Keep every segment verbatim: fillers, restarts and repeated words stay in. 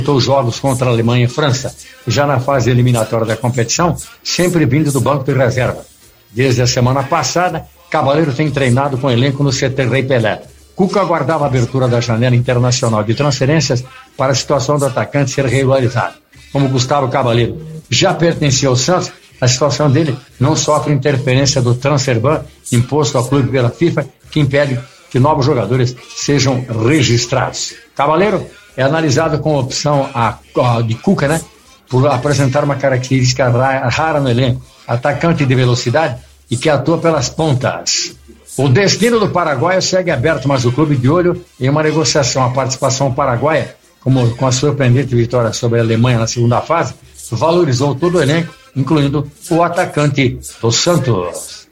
os jogos contra a Alemanha e França, já na fase eliminatória da competição, sempre vindo do banco de reserva. Desde a semana passada, Cavaleiro tem treinado com o elenco no C T Rei Pelé. Cuca aguardava a abertura da janela internacional de transferências para a situação do atacante ser regularizada. Como Gustavo Cavaleiro já pertencia ao Santos, a situação dele não sofre interferência do transferban imposto ao clube pela FIFA, que impede que novos jogadores sejam registrados. Cavaleiro é analisado com opção a, a, de Cuca, né, por apresentar uma característica rara, rara no elenco, atacante de velocidade e que atua pelas pontas. O destino do paraguaio segue aberto, mas o clube de olho em uma negociação. A participação paraguaia, como com a surpreendente vitória sobre a Alemanha na segunda fase, valorizou todo o elenco, incluindo o atacante do Santos.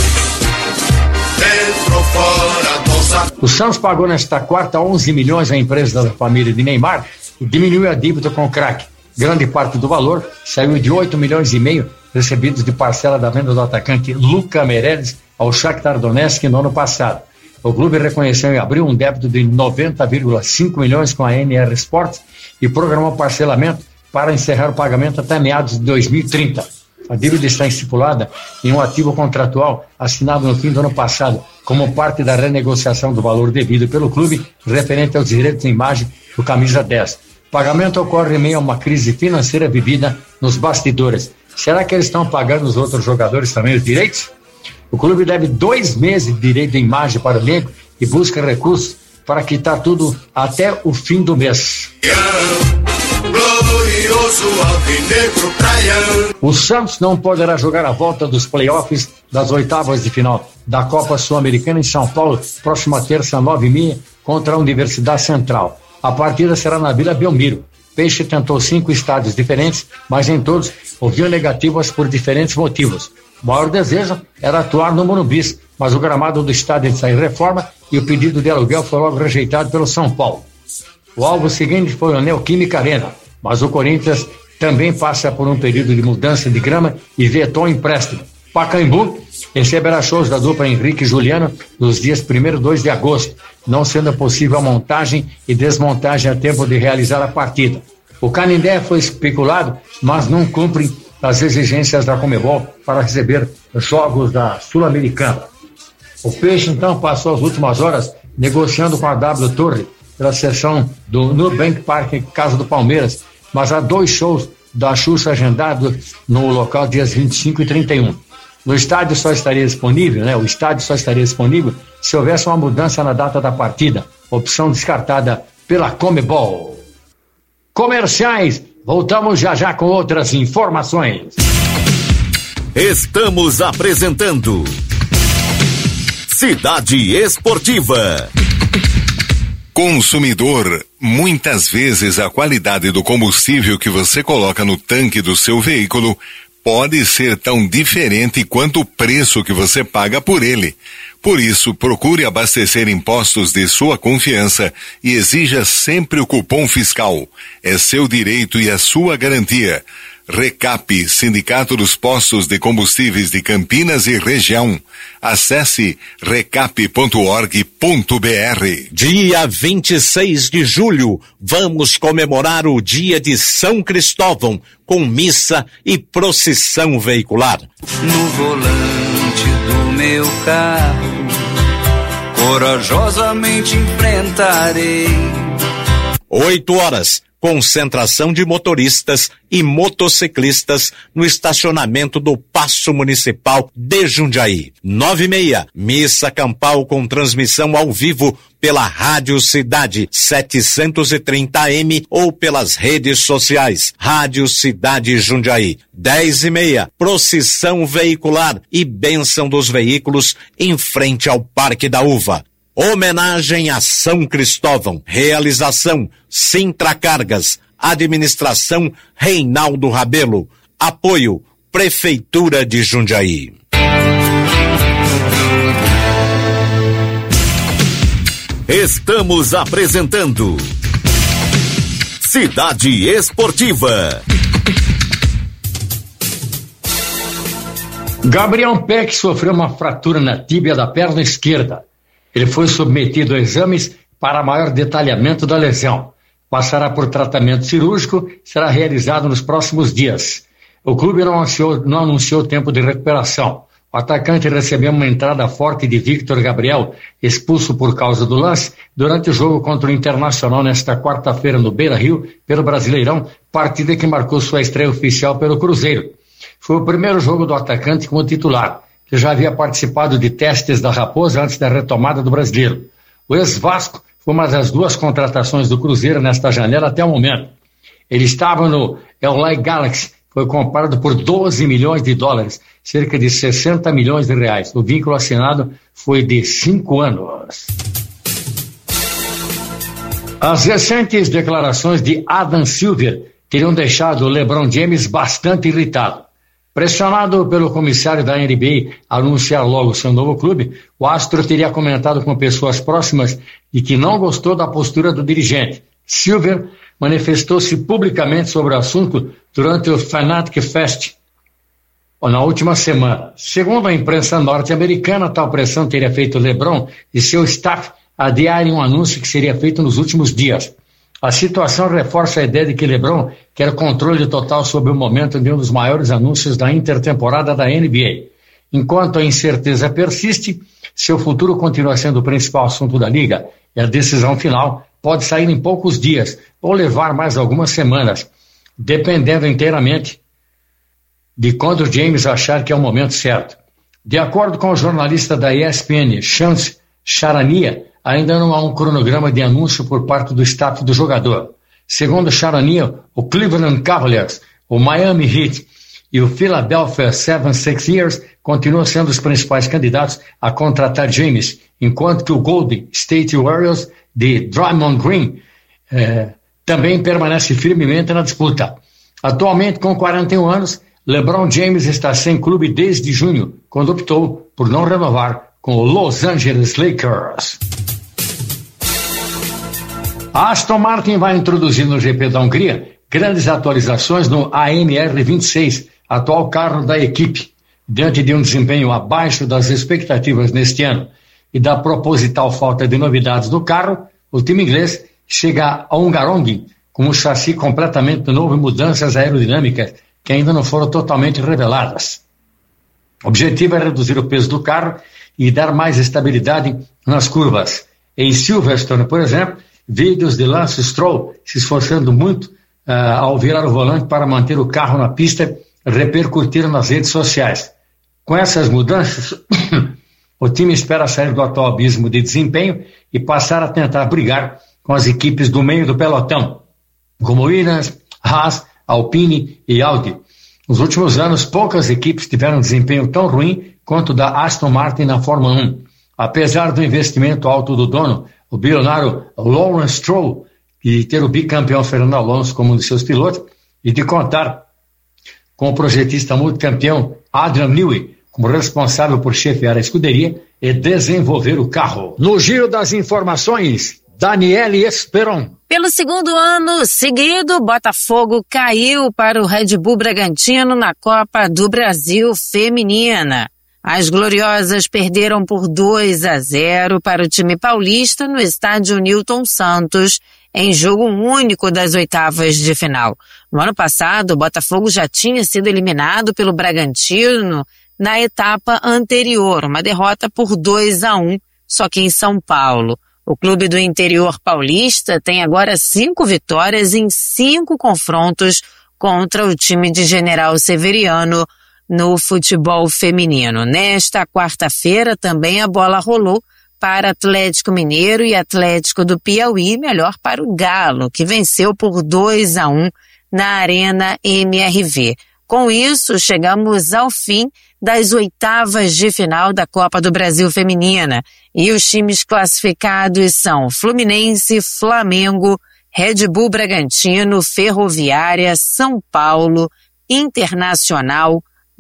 O Santos pagou nesta quarta onze milhões à empresa da família de Neymar e diminuiu a dívida com o craque. Grande parte do valor saiu de oito milhões e meio recebidos de parcela da venda do atacante Luca Meireles ao Shakhtar Donetsk no ano passado. O clube reconheceu em abril um débito de noventa vírgula cinco milhões com a N R Sports e programou parcelamento para encerrar o pagamento até meados de dois mil e trinta. A dívida está estipulada em um ativo contratual assinado no fim do ano passado, como parte da renegociação do valor devido pelo clube referente aos direitos de imagem do camisa dez. O pagamento ocorre em meio a uma crise financeira vivida nos bastidores. Será que eles estão pagando os outros jogadores também os direitos? O clube deve dois meses de direito de imagem para o elenco e busca recursos para quitar tudo até o fim do mês. O Santos não poderá jogar a volta dos playoffs das oitavas de final da Copa Sul-Americana em São Paulo, próxima terça, nove e meia, contra a Universidade Central. A partida será na Vila Belmiro. Peixe tentou cinco estádios diferentes, mas em todos ouviu negativas por diferentes motivos. O maior desejo era atuar no Morumbi, mas o gramado do estádio está em reforma e o pedido de aluguel foi logo rejeitado pelo São Paulo. O alvo seguinte foi o Neoquímica Arena, mas o Corinthians também passa por um período de mudança de grama e vetou o empréstimo. Pacaembu receberá shows da dupla Henrique e Juliano nos dias primeiro e dois de agosto, não sendo possível a montagem e desmontagem a tempo de realizar a partida. O Canindé foi especulado, mas não cumpre as exigências da Conmebol para receber jogos da Sul-Americana. O Peixe, então, passou as últimas horas negociando com a W Torre pela sessão do Nubank Park, casa do Palmeiras, mas há dois shows da Xuxa agendados no local dias vinte e cinco e trinta e um. No estádio só estaria disponível, né? O estádio só estaria disponível se houvesse uma mudança na data da partida, opção descartada pela Conmebol. Comerciais, voltamos já já com outras informações. Estamos apresentando Cidade Esportiva. Consumidor, muitas vezes a qualidade do combustível que você coloca no tanque do seu veículo pode ser tão diferente quanto o preço que você paga por ele. Por isso, procure abastecer em postos de sua confiança e exija sempre o cupom fiscal. É seu direito e a sua garantia. Recap, Sindicato dos Postos de Combustíveis de Campinas e Região. Acesse recap ponto org ponto br. Dia vinte e seis de julho, vamos comemorar o dia de São Cristóvão, com missa e procissão veicular. No volante do meu carro, corajosamente enfrentarei. Oito horas. Concentração de motoristas e motociclistas no estacionamento do Paço Municipal de Jundiaí. Nove e meia, missa campal com transmissão ao vivo pela Rádio Cidade setecentos e trinta A M ou pelas redes sociais. Rádio Cidade Jundiaí. Dez e meia, procissão veicular e bênção dos veículos em frente ao Parque da Uva. Homenagem a São Cristóvão. Realização Sintra Cargas. Administração Reinaldo Rabelo. Apoio Prefeitura de Jundiaí. Estamos apresentando Cidade Esportiva. Gabriel Peck sofreu uma fratura na tíbia da perna esquerda. Ele foi submetido a exames para maior detalhamento da lesão. passará por tratamento cirúrgico e será realizado nos próximos dias. O clube não anunciou, não anunciou tempo de recuperação. O atacante recebeu uma entrada forte de Victor Gabriel, expulso por causa do lance, durante o jogo contra o Internacional nesta quarta-feira no Beira-Rio, pelo Brasileirão, partida que marcou sua estreia oficial pelo Cruzeiro. Foi o primeiro jogo do atacante como titular, que já havia participado de testes da Raposa antes da retomada do Brasileiro. O ex-Vasco foi uma das duas contratações do Cruzeiro nesta janela até o momento. Ele estava no L A Galaxy, foi comprado por doze milhões de dólares, cerca de sessenta milhões de reais. O vínculo assinado foi de cinco anos. As recentes declarações de Adam Silver teriam deixado o LeBron James bastante irritado. Pressionado pelo comissário da N B A a anunciar logo seu novo clube, o astro teria comentado com pessoas próximas de que não gostou da postura do dirigente. Silver manifestou-se publicamente sobre o assunto durante o Fanatic Fest na última semana. Segundo a imprensa norte-americana, tal pressão teria feito LeBron e seu staff adiarem um anúncio que seria feito nos últimos dias. A situação reforça a ideia de que LeBron quer controle total sobre o momento de um dos maiores anúncios da intertemporada da N B A. Enquanto a incerteza persiste, seu futuro continua sendo o principal assunto da liga e a decisão final pode sair em poucos dias ou levar mais algumas semanas, dependendo inteiramente de quando James achar que é o momento certo. De acordo com o jornalista da E S P N, Shams Charania, ainda não há um cronograma de anúncio por parte do staff do jogador. Segundo Charania, o Cleveland Cavaliers, o Miami Heat e o Philadelphia seventy-six ers continuam sendo os principais candidatos a contratar James, enquanto que o Golden State Warriors de Draymond Green eh, também permanece firmemente na disputa. Atualmente, com quarenta e um anos, LeBron James está sem clube desde junho, quando optou por não renovar com o Los Angeles Lakers. A Aston Martin vai introduzir no G P da Hungria grandes atualizações no A M R vinte e seis, atual carro da equipe. Diante de um desempenho abaixo das expectativas neste ano e da proposital falta de novidades do carro, o time inglês chega a Hungaroring com um chassi completamente novo e mudanças aerodinâmicas que ainda não foram totalmente reveladas. O objetivo é reduzir o peso do carro e dar mais estabilidade nas curvas. Em Silverstone, por exemplo, vídeos de Lance Stroll se esforçando muito uh, ao virar o volante para manter o carro na pista repercutiram nas redes sociais. Com essas mudanças, o time espera sair do atual abismo de desempenho e passar a tentar brigar com as equipes do meio do pelotão, como Williams, Haas, Alpine e Audi. Nos últimos anos, poucas equipes tiveram desempenho tão ruim quanto o da Aston Martin na Fórmula um. Apesar do investimento alto do dono, o bilionário Lawrence Stroll, e ter o bicampeão Fernando Alonso como um de seus pilotos, e de contar com o projetista multicampeão Adrian Newey como responsável por chefiar a escuderia e desenvolver o carro. No giro das informações, Daniele Esperon. Pelo segundo ano seguido, Botafogo caiu para o Red Bull Bragantino na Copa do Brasil Feminina. As gloriosas perderam por dois a zero para o time paulista no estádio Newton Santos, em jogo único das oitavas de final. No ano passado, o Botafogo já tinha sido eliminado pelo Bragantino na etapa anterior, uma derrota por dois a um, só que em São Paulo. O clube do interior paulista tem agora cinco vitórias em cinco confrontos contra o time de General Severiano no futebol feminino. Nesta quarta-feira também a bola rolou para Atlético Mineiro e Atlético do Piauí, melhor para o Galo, que venceu por dois a um na Arena M R V. Com isso, chegamos ao fim das oitavas de final da Copa do Brasil Feminina e os times classificados são Fluminense, Flamengo, Red Bull Bragantino, Ferroviária, São Paulo, Internacional,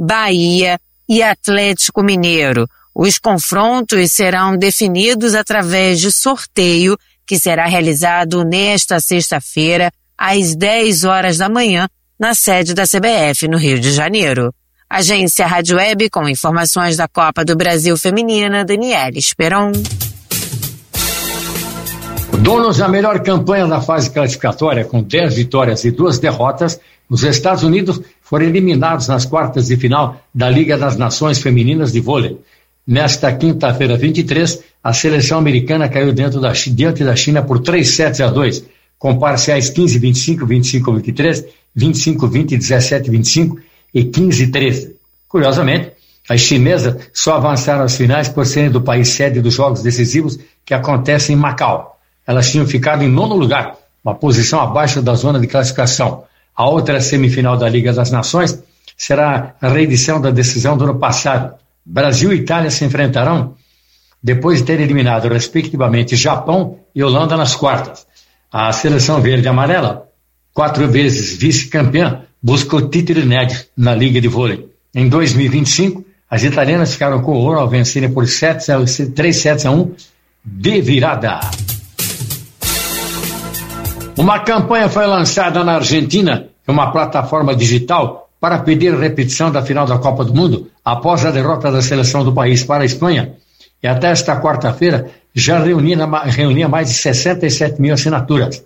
Bahia e Atlético Mineiro. Os confrontos serão definidos através de sorteio que será realizado nesta sexta-feira às dez horas da manhã na sede da C B F no Rio de Janeiro. Agência Rádio Web com informações da Copa do Brasil Feminina, Daniele Esperon. Donos da melhor campanha da fase classificatória, com dez vitórias e duas derrotas, os Estados Unidos foram eliminados nas quartas de final da Liga das Nações Femininas de Vôlei. Nesta quinta-feira, vinte e três, a seleção americana caiu dentro da, diante da China por três sets a dois, com parciais quinze a vinte e cinco, vinte e cinco a vinte e três, vinte e cinco a vinte, dezessete a vinte e cinco e quinze a treze. Curiosamente, as chinesas só avançaram às finais por serem do país sede dos jogos decisivos que acontecem em Macau. Elas tinham ficado em nono lugar, uma posição abaixo da zona de classificação. A outra semifinal da Liga das Nações será a reedição da decisão do ano passado. Brasil e Itália se enfrentarão depois de ter eliminado, respectivamente, Japão e Holanda nas quartas. A seleção verde e amarela, quatro vezes vice-campeã, busca o título inédito na Liga de Vôlei. Em dois mil e vinte e cinco, as italianas ficaram com o ouro ao vencerem por três sets a um de virada. Uma campanha foi lançada na Argentina, uma plataforma digital, para pedir repetição da final da Copa do Mundo após a derrota da seleção do país para a Espanha. E até esta quarta-feira já reunia, reunia mais de sessenta e sete mil assinaturas.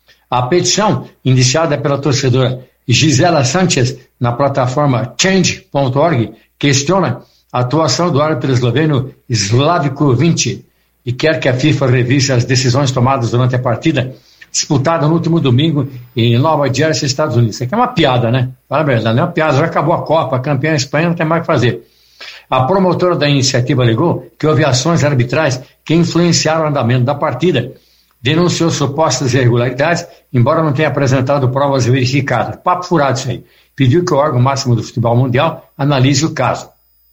A petição, iniciada pela torcedora Gisela Sanchez na plataforma change ponto org, questiona a atuação do árbitro esloveno Slavko Vinci e quer que a FIFA revise as decisões tomadas durante a partida disputada no último domingo em Nova Jersey, Estados Unidos. Isso aqui é uma piada, né? Fala a verdade, não é uma piada, já acabou a Copa, a campeã Espanha não tem mais o que fazer. A promotora da iniciativa alegou que houve ações arbitrais que influenciaram o andamento da partida, denunciou supostas irregularidades, embora não tenha apresentado provas verificadas. Papo furado isso aí. Pediu que o órgão máximo do futebol mundial analise o caso.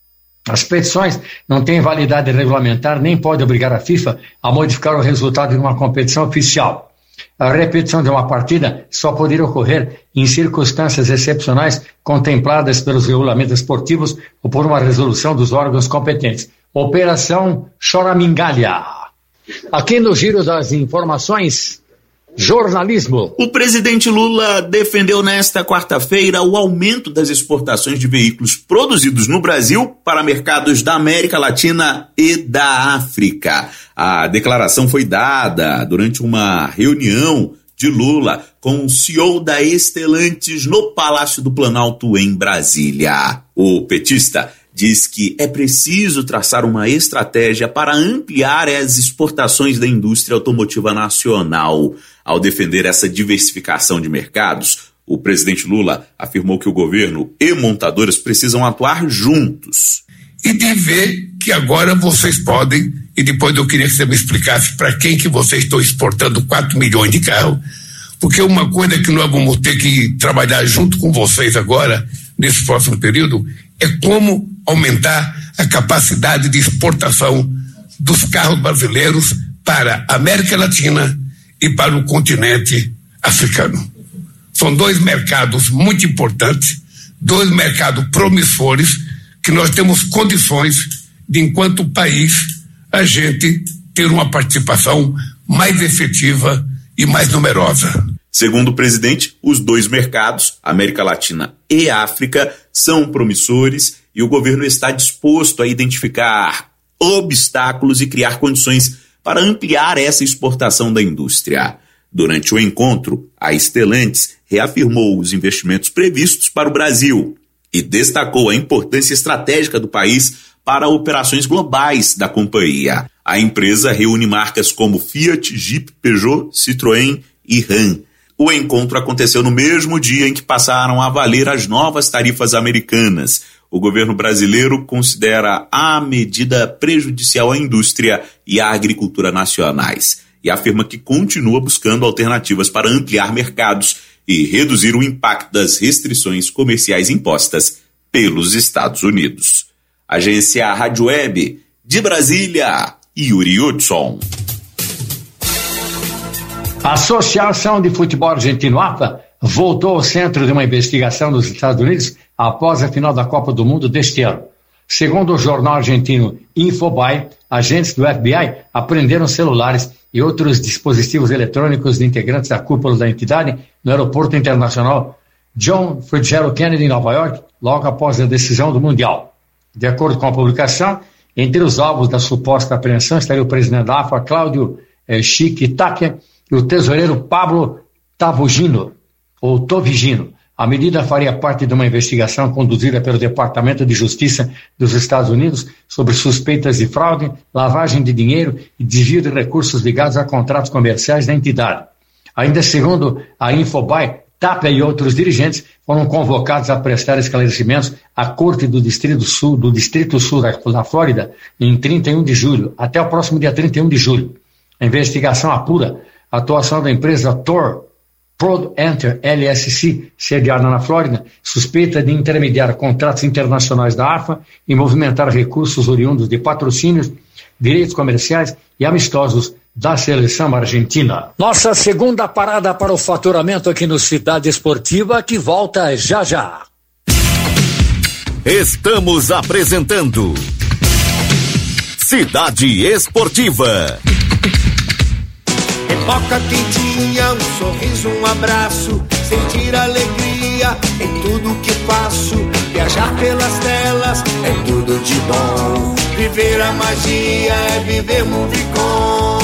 As petições não têm validade regulamentar, nem pode obrigar a FIFA a modificar o resultado de uma competição oficial. A repetição de uma partida só poderia ocorrer em circunstâncias excepcionais contempladas pelos regulamentos esportivos ou por uma resolução dos órgãos competentes. Operação Choramingalha. Aqui no Giro das Informações, jornalismo. O presidente Lula defendeu nesta quarta-feira o aumento das exportações de veículos produzidos no Brasil para mercados da América Latina e da África. A declaração foi dada durante uma reunião de Lula com o C E O da Stellantis no Palácio do Planalto, em Brasília. O petista diz que é preciso traçar uma estratégia para ampliar as exportações da indústria automotiva nacional. Ao defender essa diversificação de mercados, o presidente Lula afirmou que o governo e montadoras precisam atuar juntos. E de ver que agora vocês podem, e depois eu queria que você me explicasse para quem que vocês estão exportando quatro milhões de carros, porque uma coisa que nós vamos ter que trabalhar junto com vocês agora, nesse próximo período, é como aumentar a capacidade de exportação dos carros brasileiros para a América Latina e para o continente africano. São dois mercados muito importantes, dois mercados promissores, que nós temos condições de, enquanto país, a gente ter uma participação mais efetiva e mais numerosa. Segundo o presidente, os dois mercados, América Latina e África, são promissores e o governo está disposto a identificar obstáculos e criar condições para ampliar essa exportação da indústria. Durante o encontro, a Stellantis reafirmou os investimentos previstos para o Brasil e destacou a importância estratégica do país para operações globais da companhia. A empresa reúne marcas como Fiat, Jeep, Peugeot, Citroën e Ram. O encontro aconteceu no mesmo dia em que passaram a valer as novas tarifas americanas. O governo brasileiro considera a medida prejudicial à indústria e à agricultura nacionais e afirma que continua buscando alternativas para ampliar mercados e reduzir o impacto das restrições comerciais impostas pelos Estados Unidos. Agência Rádio Web de Brasília, Yuri Hudson. A Associação de Futebol Argentino, A F A, voltou ao centro de uma investigação nos Estados Unidos após a final da Copa do Mundo deste ano. Segundo o jornal argentino Infobae, agentes do F B I apreenderam celulares e outros dispositivos eletrônicos de integrantes da cúpula da entidade no aeroporto internacional John Fitzgerald Kennedy, em Nova York, logo após a decisão do Mundial. De acordo com a publicação, entre os alvos da suposta apreensão estaria o presidente da A F A, Cláudio eh, Chique Tapia e o tesoureiro Pablo Tavugino, ou Tovigino. A medida faria parte de uma investigação conduzida pelo Departamento de Justiça dos Estados Unidos sobre suspeitas de fraude, lavagem de dinheiro e desvio de recursos ligados a contratos comerciais da entidade. Ainda segundo a Infobae, Tapia e outros dirigentes foram convocados a prestar esclarecimentos à Corte do Distrito Sul, do Distrito Sul da, da Flórida em trinta e um de julho, até o próximo dia trinta e um de julho. A investigação apura a atuação da empresa Tor Prod Enter L S C, sediada na Flórida, suspeita de intermediar contratos internacionais da A F A e movimentar recursos oriundos de patrocínios, direitos comerciais e amistosos da seleção argentina. Nossa segunda parada para o faturamento aqui no Cidade Esportiva, que volta já já. Estamos apresentando Cidade Esportiva. Pipoca quentinha, um sorriso, um abraço, sentir alegria em tudo que faço. Viajar pelas telas é tudo de bom. Viver a magia é viver Movicon.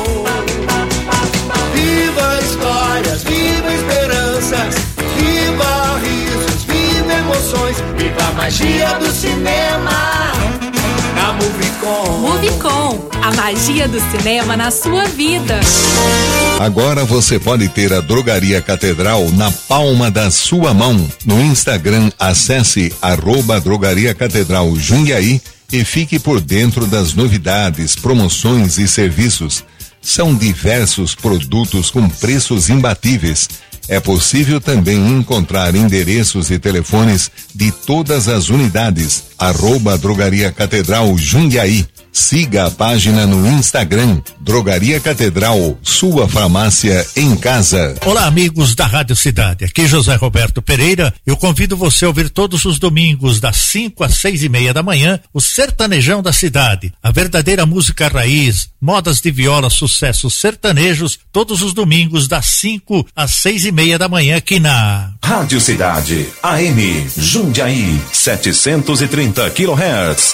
Viva histórias, viva esperanças, viva risos, viva emoções, viva a magia do cinema. Na Movicon. Movicon, a magia do cinema na sua vida. Agora você pode ter a Drogaria Catedral na palma da sua mão. No Instagram, acesse arroba Drogaria Catedral Jundiaí e fique por dentro das novidades, promoções e serviços. São diversos produtos com preços imbatíveis. É possível também encontrar endereços e telefones de todas as unidades. Arroba Drogaria Catedral Jundiaí. Siga a página no Instagram, Drogaria Catedral, sua farmácia em casa. Olá, amigos da Rádio Cidade. Aqui José Roberto Pereira. Eu convido você a ouvir todos os domingos, das cinco às seis e meia da manhã, o Sertanejão da Cidade. A verdadeira música raiz, modas de viola, sucessos sertanejos, todos os domingos, das cinco às seis e meia da manhã, aqui na Rádio Cidade, A M, Jundiaí, setecentos e trinta quilohertz.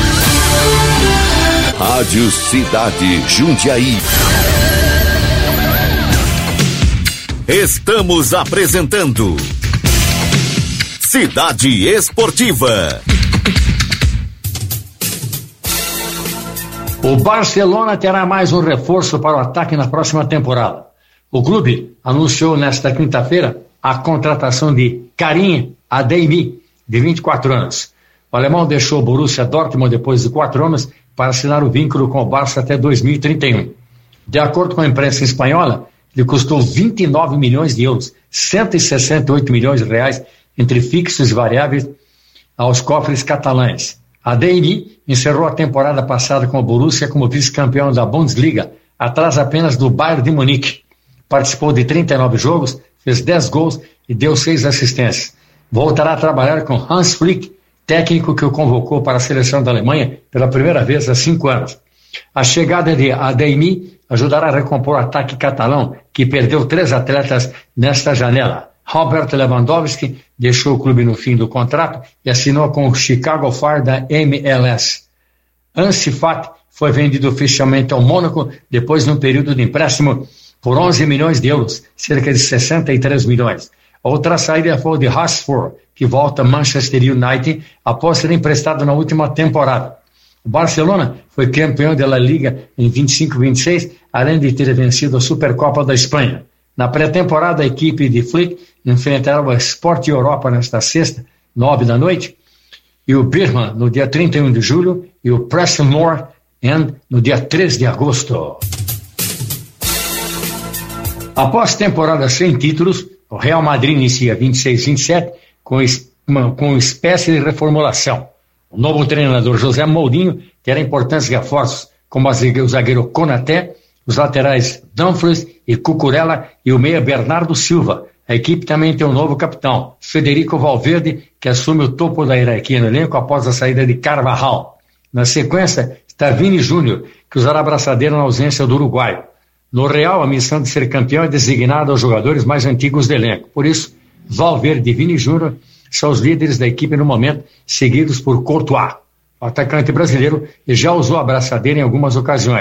Rádio Cidade Jundiaí. Estamos apresentando Cidade Esportiva. O Barcelona terá mais um reforço para o ataque na próxima temporada. O clube anunciou nesta quinta-feira a contratação de Karim Adeyemi, de vinte e quatro anos. O alemão deixou o Borussia Dortmund depois de quatro anos para assinar o vínculo com o Barça até dois mil e trinta e um. De acordo com a imprensa espanhola, ele custou vinte e nove milhões de euros, cento e sessenta e oito milhões de reais, entre fixos e variáveis, aos cofres catalães. Adeyemi encerrou a temporada passada com o Borussia como vice-campeão da Bundesliga, atrás apenas do Bayern de Munique. Participou de trinta e nove jogos, fez dez gols e deu seis assistências. Voltará a trabalhar com Hans Flick, técnico que o convocou para a seleção da Alemanha pela primeira vez há cinco anos. A chegada de Adeyemi ajudará a recompor o ataque catalão, que perdeu três atletas nesta janela. Robert Lewandowski deixou o clube no fim do contrato e assinou com o Chicago Fire da M L S. Ansu Fati foi vendido oficialmente ao Mônaco depois de um período de empréstimo por onze milhões de euros, cerca de sessenta e três milhões. Outra saída foi de Rashford, que volta a Manchester United após ser emprestado na última temporada. O Barcelona foi campeão da La Liga em vinte e cinco vinte e seis, além de ter vencido a Supercopa da Espanha. Na pré-temporada, a equipe de Flick enfrentará o Sport Europa nesta sexta, nove da noite, e o Birmingham no dia trinta e um de julho, e o Preston North End no dia três de agosto. Após temporada sem títulos, o Real Madrid inicia vinte e seis vinte e sete com uma, com uma espécie de reformulação. O novo treinador José Mourinho terá importantes reforços, como o zagueiro Konaté, os laterais Dumfries e Cucurella e o meia Bernardo Silva. A equipe também tem um novo capitão, Federico Valverde, que assume o topo da hierarquia no elenco após a saída de Carvajal. Na sequência está Vini Júnior, que usará a braçadeira na ausência do uruguaio. No Real, a missão de ser campeão é designada aos jogadores mais antigos do elenco. Por isso, Valverde e Vini Júnior são os líderes da equipe no momento, seguidos por Courtois. O atacante brasileiro já usou a braçadeira em algumas ocasiões.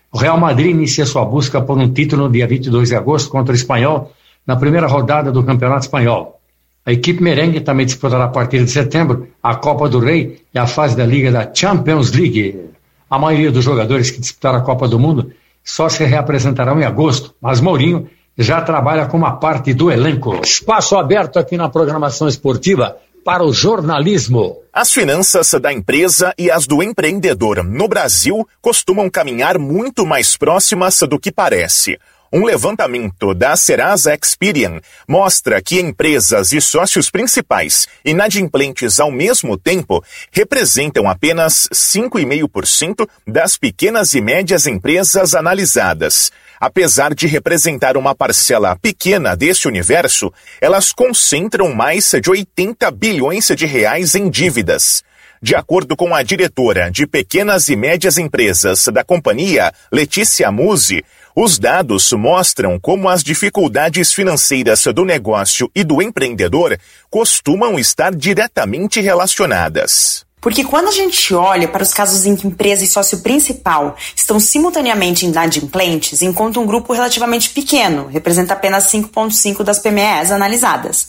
O Real Madrid inicia sua busca por um título no dia vinte e dois de agosto contra o Espanhol, na primeira rodada do Campeonato Espanhol. A equipe merengue também disputará a partir de setembro a Copa do Rei e a fase da Liga da Champions League. A maioria dos jogadores que disputaram a Copa do Mundo só se reapresentarão em agosto, mas Mourinho já trabalha com uma parte do elenco. Espaço aberto aqui na programação esportiva para o jornalismo. As finanças da empresa e as do empreendedor no Brasil costumam caminhar muito mais próximas do que parece. Um levantamento da Serasa Experian mostra que empresas e sócios principais inadimplentes ao mesmo tempo representam apenas cinco vírgula cinco por cento das pequenas e médias empresas analisadas. Apesar de representar uma parcela pequena deste universo, elas concentram mais de oitenta bilhões de reais em dívidas. De acordo com a diretora de Pequenas e Médias Empresas da companhia, Letícia Musi, os dados mostram como as dificuldades financeiras do negócio e do empreendedor costumam estar diretamente relacionadas. Porque quando a gente olha para os casos em que empresa e sócio principal estão simultaneamente inadimplentes, encontra um grupo relativamente pequeno, representa apenas cinco vírgula cinco por cento das P M Es analisadas,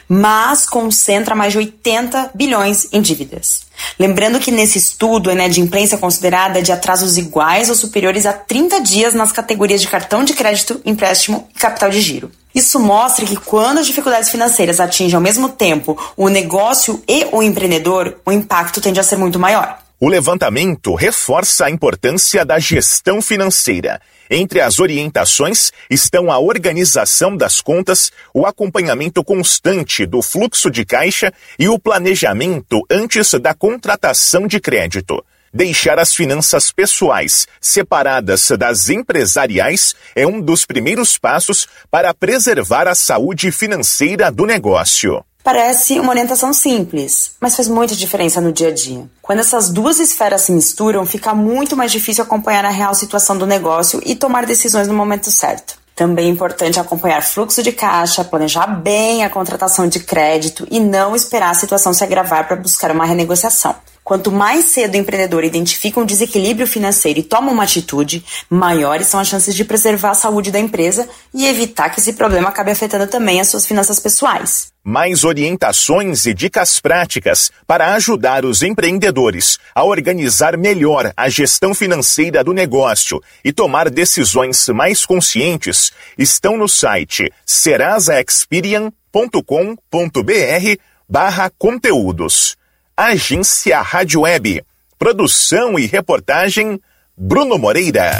mas concentra mais de oitenta bilhões em dívidas. Lembrando que nesse estudo a inadimplência é considerada de atrasos iguais ou superiores a trinta dias nas categorias de cartão de crédito, empréstimo e capital de giro. Isso mostra que quando as dificuldades financeiras atingem ao mesmo tempo o negócio e o empreendedor, o impacto tende a ser muito maior. O levantamento reforça a importância da gestão financeira. Entre as orientações estão a organização das contas, o acompanhamento constante do fluxo de caixa e o planejamento antes da contratação de crédito. Deixar as finanças pessoais separadas das empresariais é um dos primeiros passos para preservar a saúde financeira do negócio. Parece uma orientação simples, mas faz muita diferença no dia a dia. Quando essas duas esferas se misturam, fica muito mais difícil acompanhar a real situação do negócio e tomar decisões no momento certo. Também é importante acompanhar fluxo de caixa, planejar bem a contratação de crédito e não esperar a situação se agravar para buscar uma renegociação. Quanto mais cedo o empreendedor identifica um desequilíbrio financeiro e toma uma atitude, maiores são as chances de preservar a saúde da empresa e evitar que esse problema acabe afetando também as suas finanças pessoais. Mais orientações e dicas práticas para ajudar os empreendedores a organizar melhor a gestão financeira do negócio e tomar decisões mais conscientes estão no site serasaexperian ponto com ponto br barra conteúdos. Agência Rádio Web. Produção e reportagem, Bruno Moreira.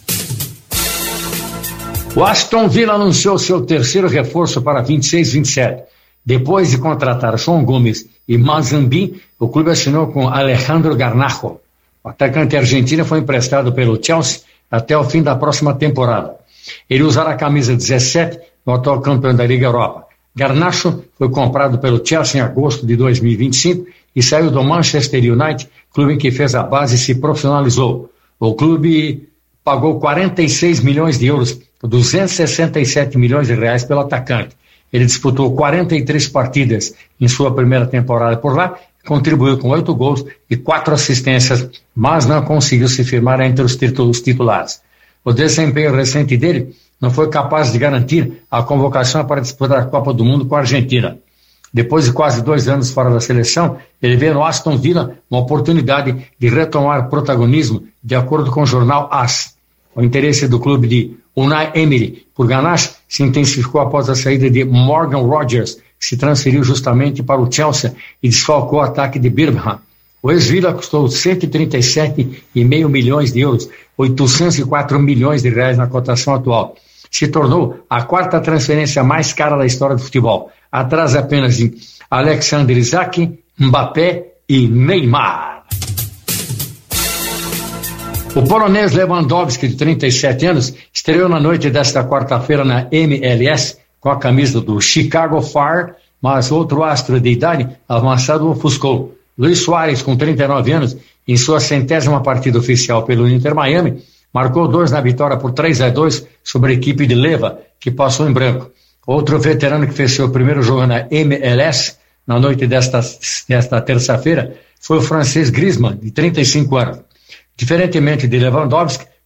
O Aston Villa anunciou seu terceiro reforço para vinte e seis vinte e sete. Depois de contratar João Gomes e Mazambi, o clube assinou com Alejandro Garnacho. O atacante argentino foi emprestado pelo Chelsea até o fim da próxima temporada. Ele usará a camisa dezessete no atual campeão da Liga Europa. Garnacho foi comprado pelo Chelsea em agosto de dois mil e vinte e cinco e saiu do Manchester United, clube em que fez a base e se profissionalizou. O clube pagou quarenta e seis milhões de euros, duzentos e sessenta e sete milhões de reais pelo atacante. Ele disputou quarenta e três partidas em sua primeira temporada por lá, contribuiu com oito gols e quatro assistências, mas não conseguiu se firmar entre os titulares. O desempenho recente dele não foi capaz de garantir a convocação para disputar a Copa do Mundo com a Argentina. Depois de quase dois anos fora da seleção, ele vê no Aston Villa uma oportunidade de retomar protagonismo, de acordo com o jornal AS. O interesse do clube de Unai Emery por Garnacho se intensificou após a saída de Morgan Rogers, que se transferiu justamente para o Chelsea e desfalcou o ataque de Birmingham. O ex-Villa custou cento e trinta e sete vírgula cinco milhões de euros, oitocentos e quatro milhões de reais na cotação atual. Se tornou a quarta transferência mais cara da história do futebol, atrás apenas de Alexander Isak, Mbappé e Neymar. O polonês Lewandowski, de trinta e sete anos, estreou na noite desta quarta-feira na M L S com a camisa do Chicago Fire, mas outro astro de idade avançado o ofuscou. Luis Suárez, com trinta e nove anos, em sua centésima partida oficial pelo Inter Miami, marcou dois na vitória por três a dois sobre a equipe de Leva, que passou em branco. Outro veterano que fez seu primeiro jogo na M L S, na noite desta, desta terça-feira, foi o francês Griezmann, de trinta e cinco anos. Diferentemente de Lewandowski,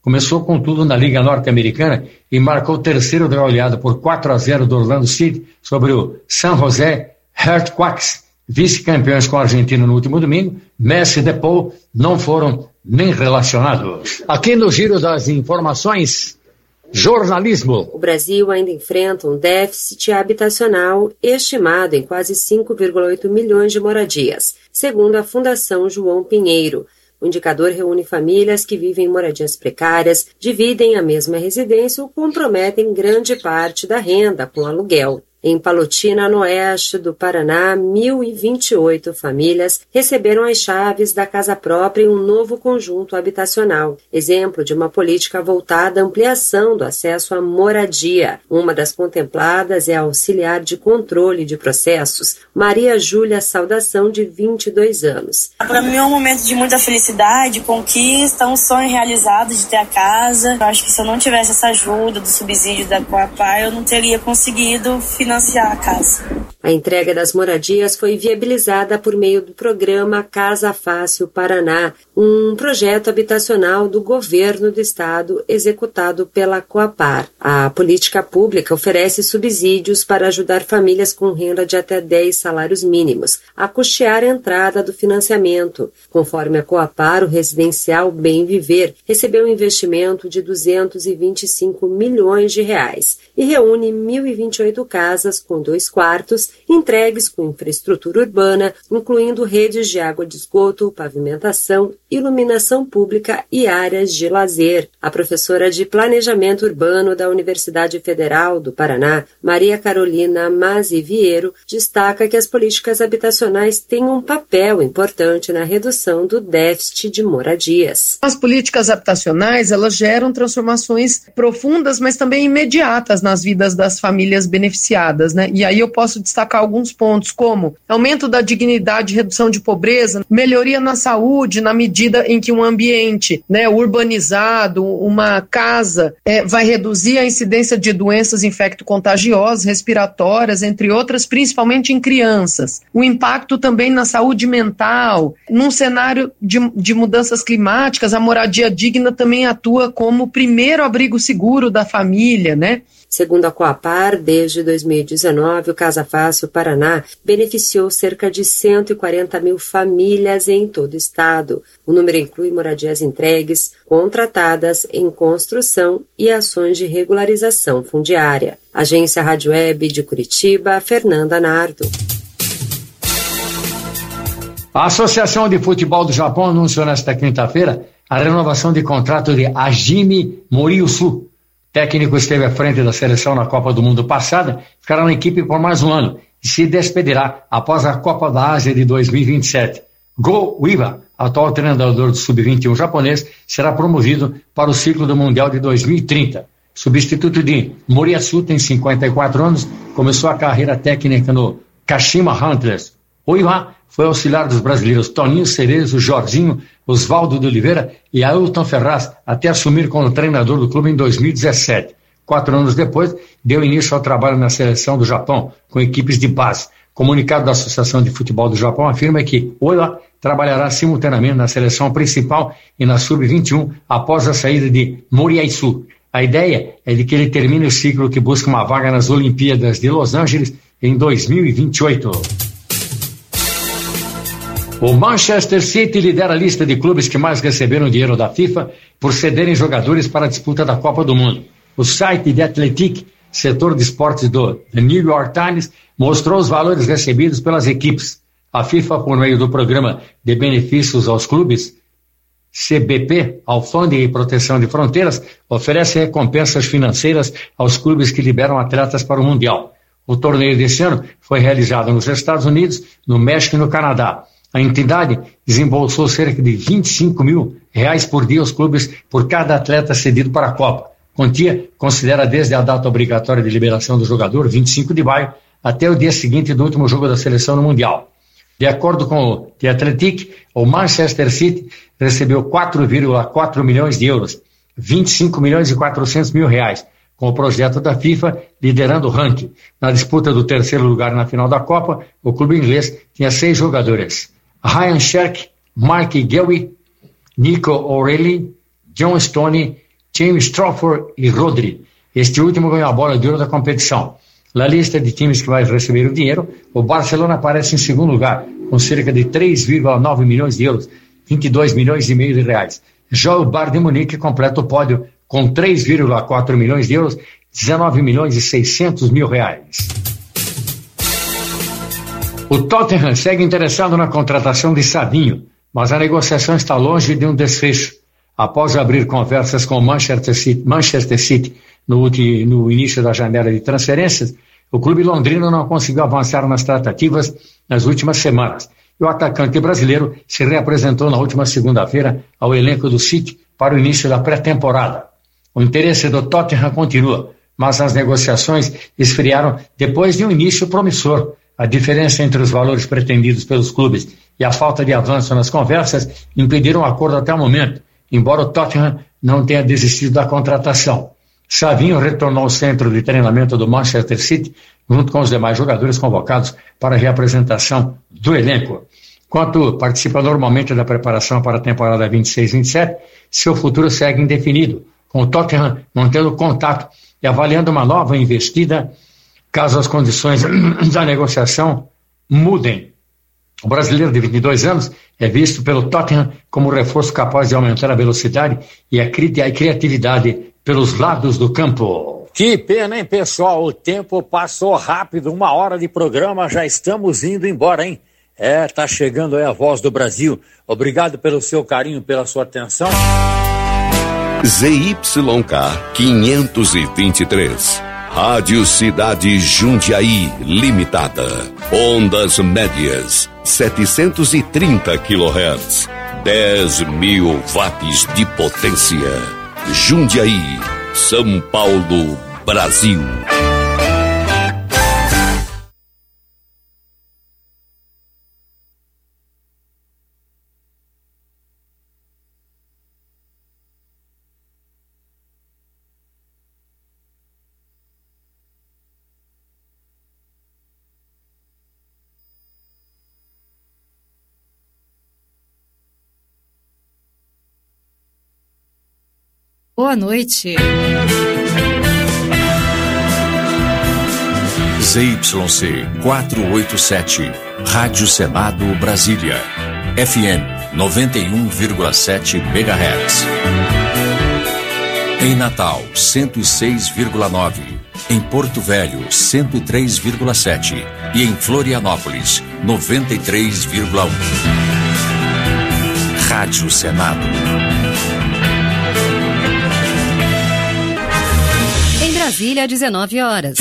começou com tudo na Liga Norte-Americana e marcou o terceiro da goleada por quatro a zero do Orlando City sobre o San Jose Earthquakes, vice-campeões com a Argentina no último domingo. Messi e De Paul não foram nem relacionados. Aqui no Giro das Informações, jornalismo. O Brasil ainda enfrenta um déficit habitacional estimado em quase cinco vírgula oito milhões de moradias, segundo a Fundação João Pinheiro. O indicador reúne famílias que vivem em moradias precárias, dividem a mesma residência ou comprometem grande parte da renda com aluguel. Em Palotina, no oeste do Paraná, mil e vinte e oito famílias receberam as chaves da casa própria em um novo conjunto habitacional, exemplo de uma política voltada à ampliação do acesso à moradia. Uma das contempladas é a auxiliar de controle de processos, Maria Júlia Saudação, de vinte e dois anos. Para mim é um momento de muita felicidade, conquista, um sonho realizado de ter a casa. Eu acho que se eu não tivesse essa ajuda do subsídio da Coapar, eu não teria conseguido financiar a casa. A entrega das moradias foi viabilizada por meio do programa Casa Fácil Paraná, um projeto habitacional do governo do estado executado pela Coapar. A política pública oferece subsídios para ajudar famílias com renda de até dez salários mínimos a custear a entrada do financiamento. Conforme a Coapar, o residencial Bem Viver recebeu um investimento de duzentos e vinte e cinco milhões de reais e reúne mil e vinte e oito casas com dois quartos, entregues com infraestrutura urbana, incluindo redes de água de esgoto, pavimentação, iluminação pública e áreas de lazer. A professora de Planejamento Urbano da Universidade Federal do Paraná, Maria Carolina Mazzi Vieiro, destaca que as políticas habitacionais têm um papel importante na redução do déficit de moradias. As políticas habitacionais, elas geram transformações profundas, mas também imediatas nas vidas das famílias beneficiadas, né? E aí eu posso destacar alguns pontos, como aumento da dignidade, redução de pobreza, melhoria na saúde, na medida em que um ambiente, né, urbanizado, uma casa, é, vai reduzir a incidência de doenças infecto-contagiosas, respiratórias, entre outras, principalmente em crianças. O impacto também na saúde mental. Num cenário de, de mudanças climáticas, a moradia digna também atua como o primeiro abrigo seguro da família, né? Segundo a Coapar, desde dois mil e dezenove, o Casa Fácil Paraná beneficiou cerca de cento e quarenta mil famílias em todo o estado. O número inclui moradias entregues, contratadas em construção e ações de regularização fundiária. Agência Rádio Web de Curitiba, Fernanda Nardo. A Associação de Futebol do Japão anunciou nesta quinta-feira a renovação de contrato de Hajime Moriyasu. O técnico esteve à frente da seleção na Copa do Mundo passada, ficará na equipe por mais um ano e se despedirá após a Copa da Ásia de dois mil e vinte e sete. Go Uiba, atual treinador do sub vinte e um japonês, será promovido para o ciclo do Mundial de dois mil e trinta. Substituto de Moriyasu tem cinquenta e quatro anos, começou a carreira técnica no Kashima Hunters. Uiba foi auxiliar dos brasileiros Toninho Cerezo, Jorginho, Oswaldo de Oliveira e Ailton Ferraz, até assumir como treinador do clube em dois mil e dezessete. Quatro anos depois, deu início ao trabalho na seleção do Japão, com equipes de base. Comunicado da Associação de Futebol do Japão afirma que Oila trabalhará simultaneamente na seleção principal e na sub vinte e um após a saída de Moriyasu. A ideia é de que ele termine o ciclo que busca uma vaga nas Olimpíadas de Los Angeles em dois mil e vinte e oito. O Manchester City lidera a lista de clubes que mais receberam dinheiro da FIFA por cederem jogadores para a disputa da Copa do Mundo. O site The Athletic, setor de esportes do The New York Times, mostrou os valores recebidos pelas equipes. A FIFA, por meio do Programa de Benefícios aos Clubes, C B P, Alfândega e Proteção de Fronteiras, oferece recompensas financeiras aos clubes que liberam atletas para o Mundial. O torneio desse ano foi realizado nos Estados Unidos, no México e no Canadá. A entidade desembolsou cerca de vinte e cinco mil reais por dia aos clubes por cada atleta cedido para a Copa. Quantia considera desde a data obrigatória de liberação do jogador, vinte e cinco de maio, até o dia seguinte do último jogo da seleção no Mundial. De acordo com o The Athletic, o Manchester City recebeu quatro vírgula quatro milhões de euros, vinte e cinco milhões e quatrocentos mil reais, com o projeto da FIFA liderando o ranking. Na disputa do terceiro lugar na final da Copa, o clube inglês tinha seis jogadores: Ryan Sherk, Mark Gewi, Nico O'Reilly, John Stoney, Tim Strawford e Rodri. Este último ganhou a bola de ouro da competição. Na lista de times que vai receber o dinheiro, o Barcelona aparece em segundo lugar, com cerca de três vírgula nove milhões de euros, vinte e dois milhões e meio de reais. Já o Bayern de Munique completa o pódio com três vírgula quatro milhões de euros, dezenove milhões e seiscentos mil reais. O Tottenham segue interessado na contratação de Savinho, mas a negociação está longe de um desfecho. Após abrir conversas com o Manchester City, Manchester City no, ulti, no início da janela de transferências, o clube londrino não conseguiu avançar nas tratativas nas últimas semanas. E o atacante brasileiro se reapresentou na última segunda-feira ao elenco do City para o início da pré-temporada. O interesse do Tottenham continua, mas as negociações esfriaram depois de um início promissor. A diferença entre os valores pretendidos pelos clubes e a falta de avanço nas conversas impediram um acordo até o momento, embora o Tottenham não tenha desistido da contratação. Savinho retornou ao centro de treinamento do Manchester City, junto com os demais jogadores convocados para a reapresentação do elenco. Enquanto participa normalmente da preparação para a temporada vinte e seis vinte e sete, seu futuro segue indefinido, com o Tottenham mantendo contato e avaliando uma nova investida caso as condições da negociação mudem. O brasileiro de vinte e dois anos é visto pelo Tottenham como reforço capaz de aumentar a velocidade e a, cri- a criatividade pelos lados do campo. Que pena, hein, pessoal? O tempo passou rápido, uma hora de programa, já estamos indo embora, hein? É, tá chegando aí a Voz do Brasil. Obrigado pelo seu carinho, pela sua atenção. Z Y K quinhentos e vinte e três. Rádio Cidade Jundiaí Limitada. Ondas médias, setecentos e trinta quilohertz. dez mil watts de potência. Jundiaí, São Paulo, Brasil. Boa noite. Z Y C quatrocentos e oitenta e sete, Rádio Senado Brasília, F M noventa e um vírgula sete megahertz. Em Natal, cento e seis vírgula nove. Em Porto Velho, cento e três vírgula sete. E em Florianópolis, noventa e três vírgula um. Rádio Senado. Em Brasília, dezenove horas.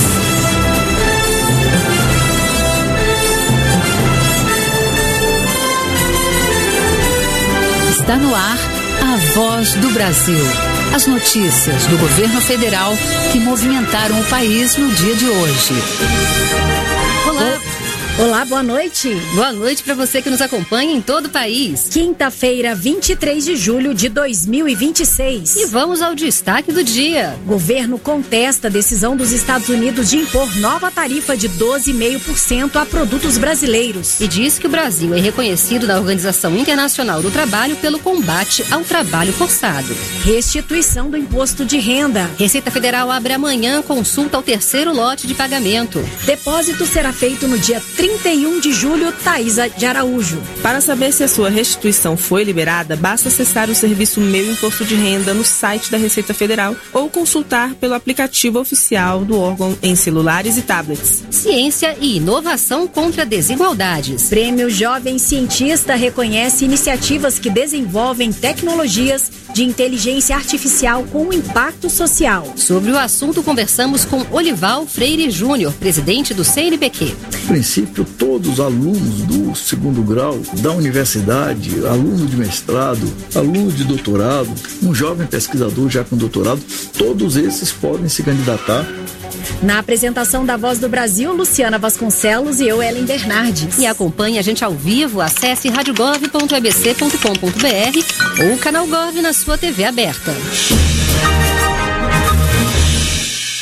Está no ar a Voz do Brasil. As notícias do governo federal que movimentaram o país no dia de hoje. Olá. Olá, boa noite. Boa noite para você que nos acompanha em todo o país. Quinta-feira, vinte e três de julho de dois mil e vinte e seis. E vamos ao destaque do dia. Governo contesta a decisão dos Estados Unidos de impor nova tarifa de doze vírgula cinco por cento a produtos brasileiros. E diz que o Brasil é reconhecido na Organização Internacional do Trabalho pelo combate ao trabalho forçado. Restituição do imposto de renda. Receita Federal abre amanhã consulta ao terceiro lote de pagamento. Depósito será feito no dia trinta e um de julho, Thaisa de Araújo. Para saber se a sua restituição foi liberada, basta acessar o serviço Meu Imposto de Renda no site da Receita Federal ou consultar pelo aplicativo oficial do órgão em celulares e tablets. Ciência e inovação contra desigualdades. Prêmio Jovem Cientista reconhece iniciativas que desenvolvem tecnologias de inteligência artificial com impacto social. Sobre o assunto, conversamos com Olival Freire Júnior, presidente do C N P Q. A princípio, todos os alunos do segundo grau da universidade, aluno de mestrado, aluno de doutorado, um jovem pesquisador já com doutorado, todos esses podem se candidatar. Na apresentação da Voz do Brasil, Luciana Vasconcelos e eu, Ellen Bernardes. E acompanhe a gente ao vivo, acesse rádio gov ponto e b c ponto com ponto b r ou o canal Gov na sua T V aberta.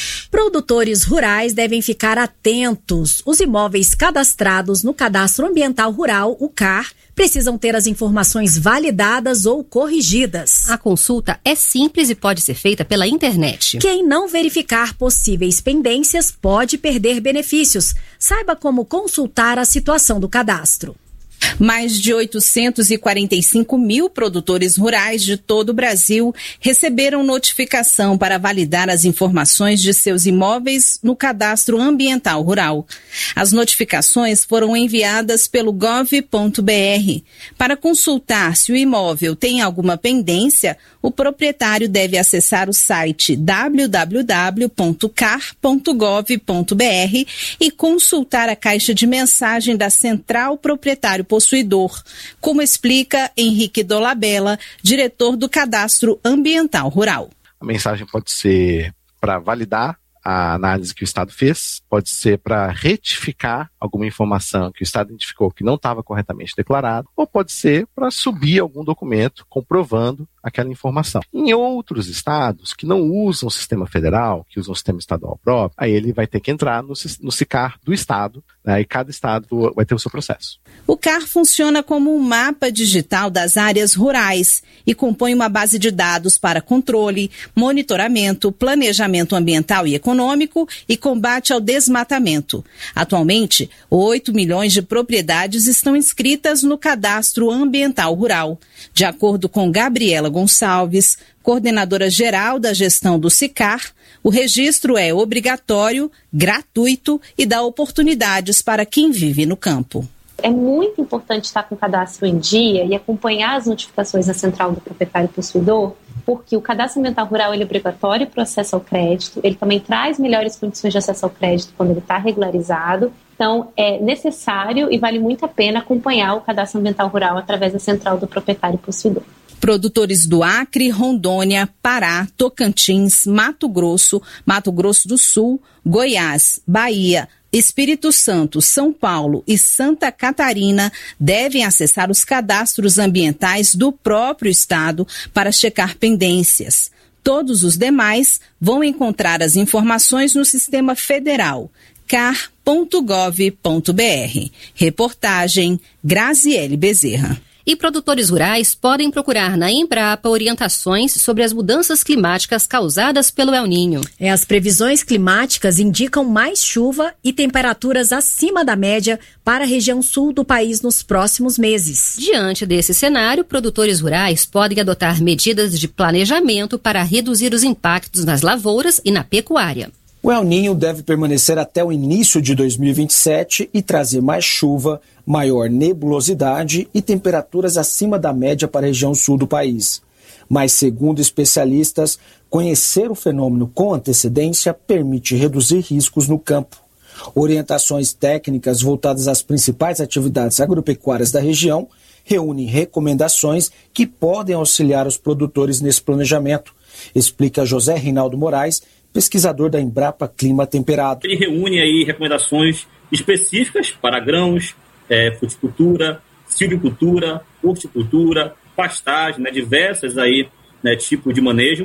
Produtores rurais devem ficar atentos. Os imóveis cadastrados no Cadastro Ambiental Rural, o C A R, precisam ter as informações validadas ou corrigidas. A consulta é simples e pode ser feita pela internet. Quem não verificar possíveis pendências pode perder benefícios. Saiba como consultar a situação do cadastro. Mais de oitocentos e quarenta e cinco mil produtores rurais de todo o Brasil receberam notificação para validar as informações de seus imóveis no Cadastro Ambiental Rural. As notificações foram enviadas pelo gov ponto br. Para consultar se o imóvel tem alguma pendência, o proprietário deve acessar o site w w w ponto car ponto gov ponto br e consultar a caixa de mensagem da Central Proprietário Possuidor, como explica Henrique Dolabella, diretor do Cadastro Ambiental Rural. A mensagem pode ser para validar a análise que o Estado fez, pode ser para retificar alguma informação que o Estado identificou que não estava corretamente declarado, ou pode ser para subir algum documento comprovando aquela informação. Em outros estados que não usam o sistema federal, que usam o sistema estadual próprio, aí ele vai ter que entrar no, no SICAR do estado, né, e cada estado vai ter o seu processo. O C A R funciona como um mapa digital das áreas rurais e compõe uma base de dados para controle, monitoramento, planejamento ambiental e econômico e combate ao desmatamento. Atualmente, oito milhões de propriedades estão inscritas no Cadastro Ambiental Rural. De acordo com Gabriela Gonçalves, coordenadora geral da gestão do SICAR, o registro é obrigatório, gratuito e dá oportunidades para quem vive no campo. É muito importante estar com o cadastro em dia e acompanhar as notificações da Central do Proprietário Possuidor, porque o Cadastro Ambiental Rural ele é obrigatório para o acesso ao crédito, ele também traz melhores condições de acesso ao crédito quando ele está regularizado. Então, é necessário e vale muito a pena acompanhar o Cadastro Ambiental Rural através da Central do Proprietário Possuidor. Produtores do Acre, Rondônia, Pará, Tocantins, Mato Grosso, Mato Grosso do Sul, Goiás, Bahia, Espírito Santo, São Paulo e Santa Catarina devem acessar os cadastros ambientais do próprio estado para checar pendências. Todos os demais vão encontrar as informações no Sistema Federal, car ponto gov ponto br. Reportagem Graziele Bezerra. E produtores rurais podem procurar na Embrapa orientações sobre as mudanças climáticas causadas pelo El Niño. É, as previsões climáticas indicam mais chuva e temperaturas acima da média para a região sul do país nos próximos meses. Diante desse cenário, produtores rurais podem adotar medidas de planejamento para reduzir os impactos nas lavouras e na pecuária. O El Niño deve permanecer até o início de dois mil e vinte e sete e trazer mais chuva, maior nebulosidade e temperaturas acima da média para a região sul do país. Mas, segundo especialistas, conhecer o fenômeno com antecedência permite reduzir riscos no campo. Orientações técnicas voltadas às principais atividades agropecuárias da região reúnem recomendações que podem auxiliar os produtores nesse planejamento, explica José Reinaldo Moraes, pesquisador da Embrapa Clima Temperado. Ele reúne aí recomendações específicas para grãos, é, fruticultura, silvicultura, horticultura, pastagem, né, diversas aí, né, tipos de manejo,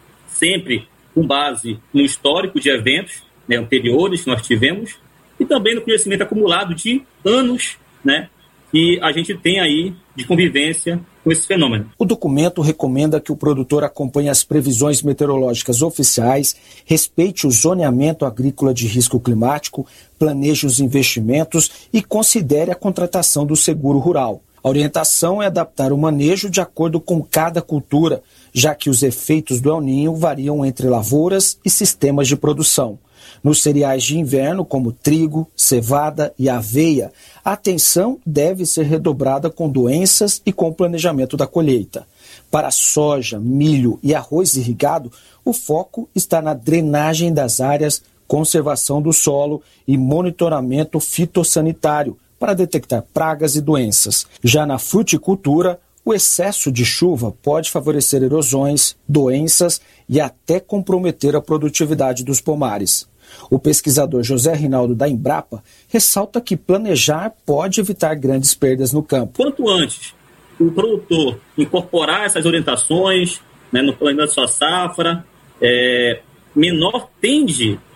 sempre com base no histórico de eventos, né, anteriores que nós tivemos e também no conhecimento acumulado de anos, né, que a gente tem aí de convivência com esse fenômeno. O documento recomenda que o produtor acompanhe as previsões meteorológicas oficiais, respeite o zoneamento agrícola de risco climático, planeje os investimentos e considere a contratação do seguro rural. A orientação é adaptar o manejo de acordo com cada cultura, já que os efeitos do El Niño variam entre lavouras e sistemas de produção. Nos cereais de inverno, como trigo, cevada e aveia, a atenção deve ser redobrada com doenças e com o planejamento da colheita. Para soja, milho e arroz irrigado, o foco está na drenagem das áreas, conservação do solo e monitoramento fitossanitário para detectar pragas e doenças. Já na fruticultura, o excesso de chuva pode favorecer erosões, doenças e até comprometer a produtividade dos pomares. O pesquisador José Reinaldo da Embrapa ressalta que planejar pode evitar grandes perdas no campo. Quanto antes o produtor incorporar essas orientações, né, no plano da sua safra, é, menor tende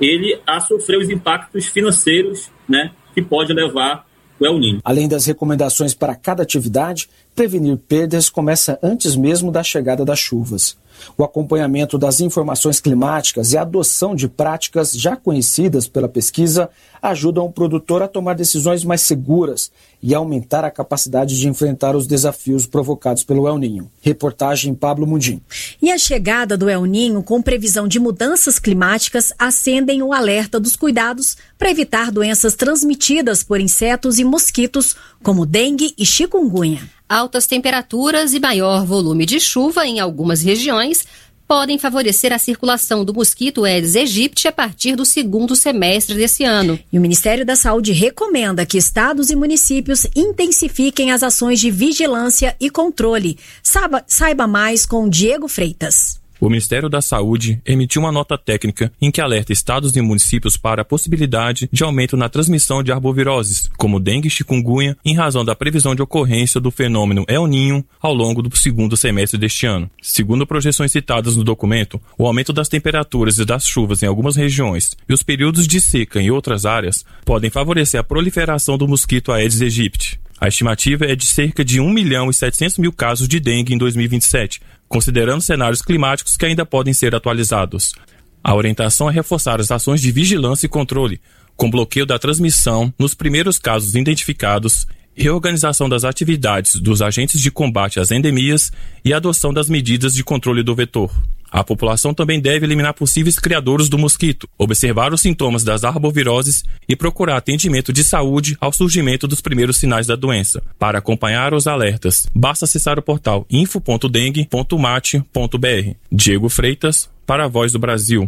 ele a sofrer os impactos financeiros, né, que pode levar o El Niño. Além das recomendações para cada atividade, prevenir perdas começa antes mesmo da chegada das chuvas. O acompanhamento das informações climáticas e a adoção de práticas já conhecidas pela pesquisa ajudam o produtor a tomar decisões mais seguras e aumentar a capacidade de enfrentar os desafios provocados pelo El Niño. Reportagem Pablo Mundim. E a chegada do El Niño, com previsão de mudanças climáticas, acendem o alerta dos cuidados para evitar doenças transmitidas por insetos e mosquitos, como dengue e chikungunya. Altas temperaturas e maior volume de chuva em algumas regiões podem favorecer a circulação do mosquito Aedes aegypti a partir do segundo semestre desse ano. E o Ministério da Saúde recomenda que estados e municípios intensifiquem as ações de vigilância e controle. Saiba, saiba mais com Diego Freitas. O Ministério da Saúde emitiu uma nota técnica em que alerta estados e municípios para a possibilidade de aumento na transmissão de arboviroses, como dengue e chikungunya, em razão da previsão de ocorrência do fenômeno El Niño ao longo do segundo semestre deste ano. Segundo projeções citadas no documento, o aumento das temperaturas e das chuvas em algumas regiões e os períodos de seca em outras áreas podem favorecer a proliferação do mosquito Aedes aegypti. A estimativa é de cerca de um milhão e setecentos mil casos de dengue em dois mil e vinte e sete, considerando cenários climáticos que ainda podem ser atualizados. A orientação é reforçar as ações de vigilância e controle, com bloqueio da transmissão nos primeiros casos identificados, reorganização das atividades dos agentes de combate às endemias e adoção das medidas de controle do vetor. A população também deve eliminar possíveis criadouros do mosquito, observar os sintomas das arboviroses e procurar atendimento de saúde ao surgimento dos primeiros sinais da doença. Para acompanhar os alertas, basta acessar o portal info ponto dengue ponto mate ponto br. Diego Freitas, para a Voz do Brasil.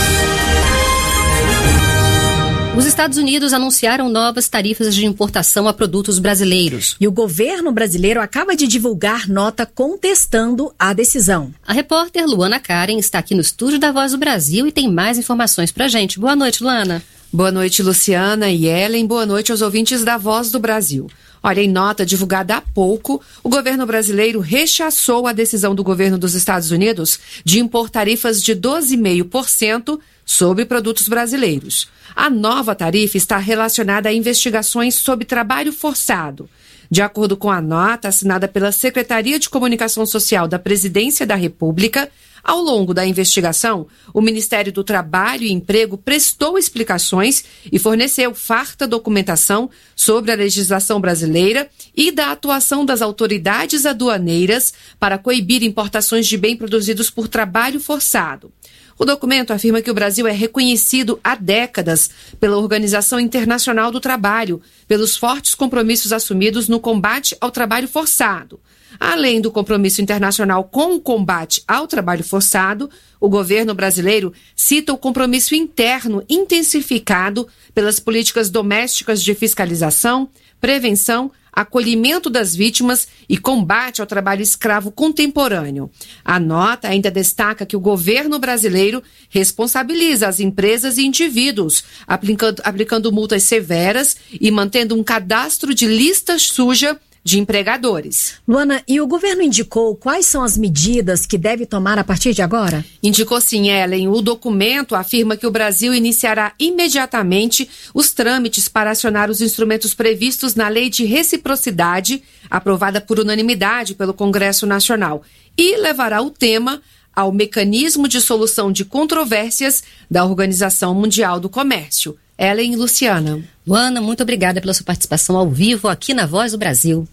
Os Estados Unidos anunciaram novas tarifas de importação a produtos brasileiros. E o governo brasileiro acaba de divulgar nota contestando a decisão. A repórter Luana Karen está aqui no estúdio da Voz do Brasil e tem mais informações pra gente. Boa noite, Luana. Boa noite, Luciana e Ellen. Boa noite aos ouvintes da Voz do Brasil. Olha, em nota divulgada há pouco, o governo brasileiro rechaçou a decisão do governo dos Estados Unidos de impor tarifas de doze vírgula cinco por cento sobre produtos brasileiros. A nova tarifa está relacionada a investigações sobre trabalho forçado. De acordo com a nota assinada pela Secretaria de Comunicação Social da Presidência da República, ao longo da investigação, o Ministério do Trabalho e Emprego prestou explicações e forneceu farta documentação sobre a legislação brasileira e da atuação das autoridades aduaneiras para coibir importações de bens produzidos por trabalho forçado. O documento afirma que o Brasil é reconhecido há décadas pela Organização Internacional do Trabalho, pelos fortes compromissos assumidos no combate ao trabalho forçado. Além do compromisso internacional com o combate ao trabalho forçado, o governo brasileiro cita o compromisso interno intensificado pelas políticas domésticas de fiscalização, prevenção, acolhimento das vítimas e combate ao trabalho escravo contemporâneo. A nota ainda destaca que o governo brasileiro responsabiliza as empresas e indivíduos, aplicando, aplicando multas severas e mantendo um cadastro de lista suja de empregadores. Luana, e o governo indicou quais são as medidas que deve tomar a partir de agora? Indicou sim, Ellen. O documento afirma que o Brasil iniciará imediatamente os trâmites para acionar os instrumentos previstos na Lei de Reciprocidade, aprovada por unanimidade pelo Congresso Nacional, e levará o tema ao mecanismo de solução de controvérsias da Organização Mundial do Comércio. Ellen e Luciana. Luana, muito obrigada pela sua participação ao vivo aqui na Voz do Brasil.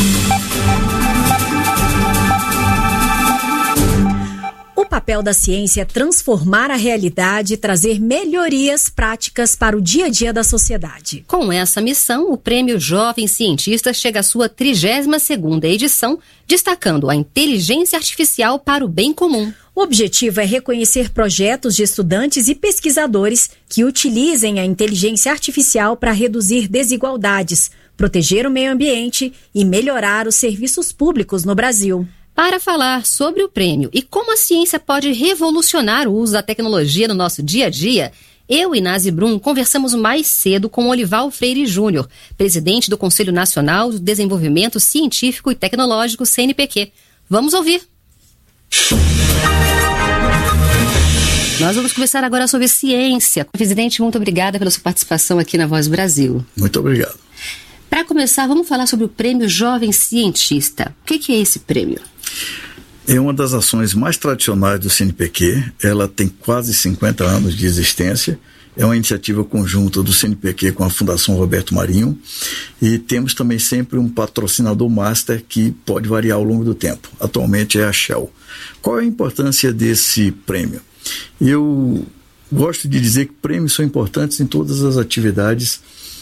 O papel da ciência é transformar a realidade e trazer melhorias práticas para o dia a dia da sociedade. Com essa missão, o Prêmio Jovem Cientista chega à sua trigésima segunda edição, destacando a inteligência artificial para o bem comum. O objetivo é reconhecer projetos de estudantes e pesquisadores que utilizem a inteligência artificial para reduzir desigualdades, proteger o meio ambiente e melhorar os serviços públicos no Brasil. Para falar sobre o prêmio e como a ciência pode revolucionar o uso da tecnologia no nosso dia a dia, eu e Nazi Brum conversamos mais cedo com Olival Freire Júnior, presidente do Conselho Nacional do Desenvolvimento Científico e Tecnológico, C N Pq. Vamos ouvir. Nós vamos conversar agora sobre ciência. Presidente, muito obrigada pela sua participação aqui na Voz do Brasil. Muito obrigado. Para começar, vamos falar sobre o Prêmio Jovem Cientista. O que, que é esse prêmio? É uma das ações mais tradicionais do C N P Q. Ela tem quase cinquenta anos de existência. É uma iniciativa conjunta do C N P Q com a Fundação Roberto Marinho. E temos também sempre um patrocinador master que pode variar ao longo do tempo. Atualmente é a Shell. Qual é a importância desse prêmio? Eu gosto de dizer que prêmios são importantes em todas as atividades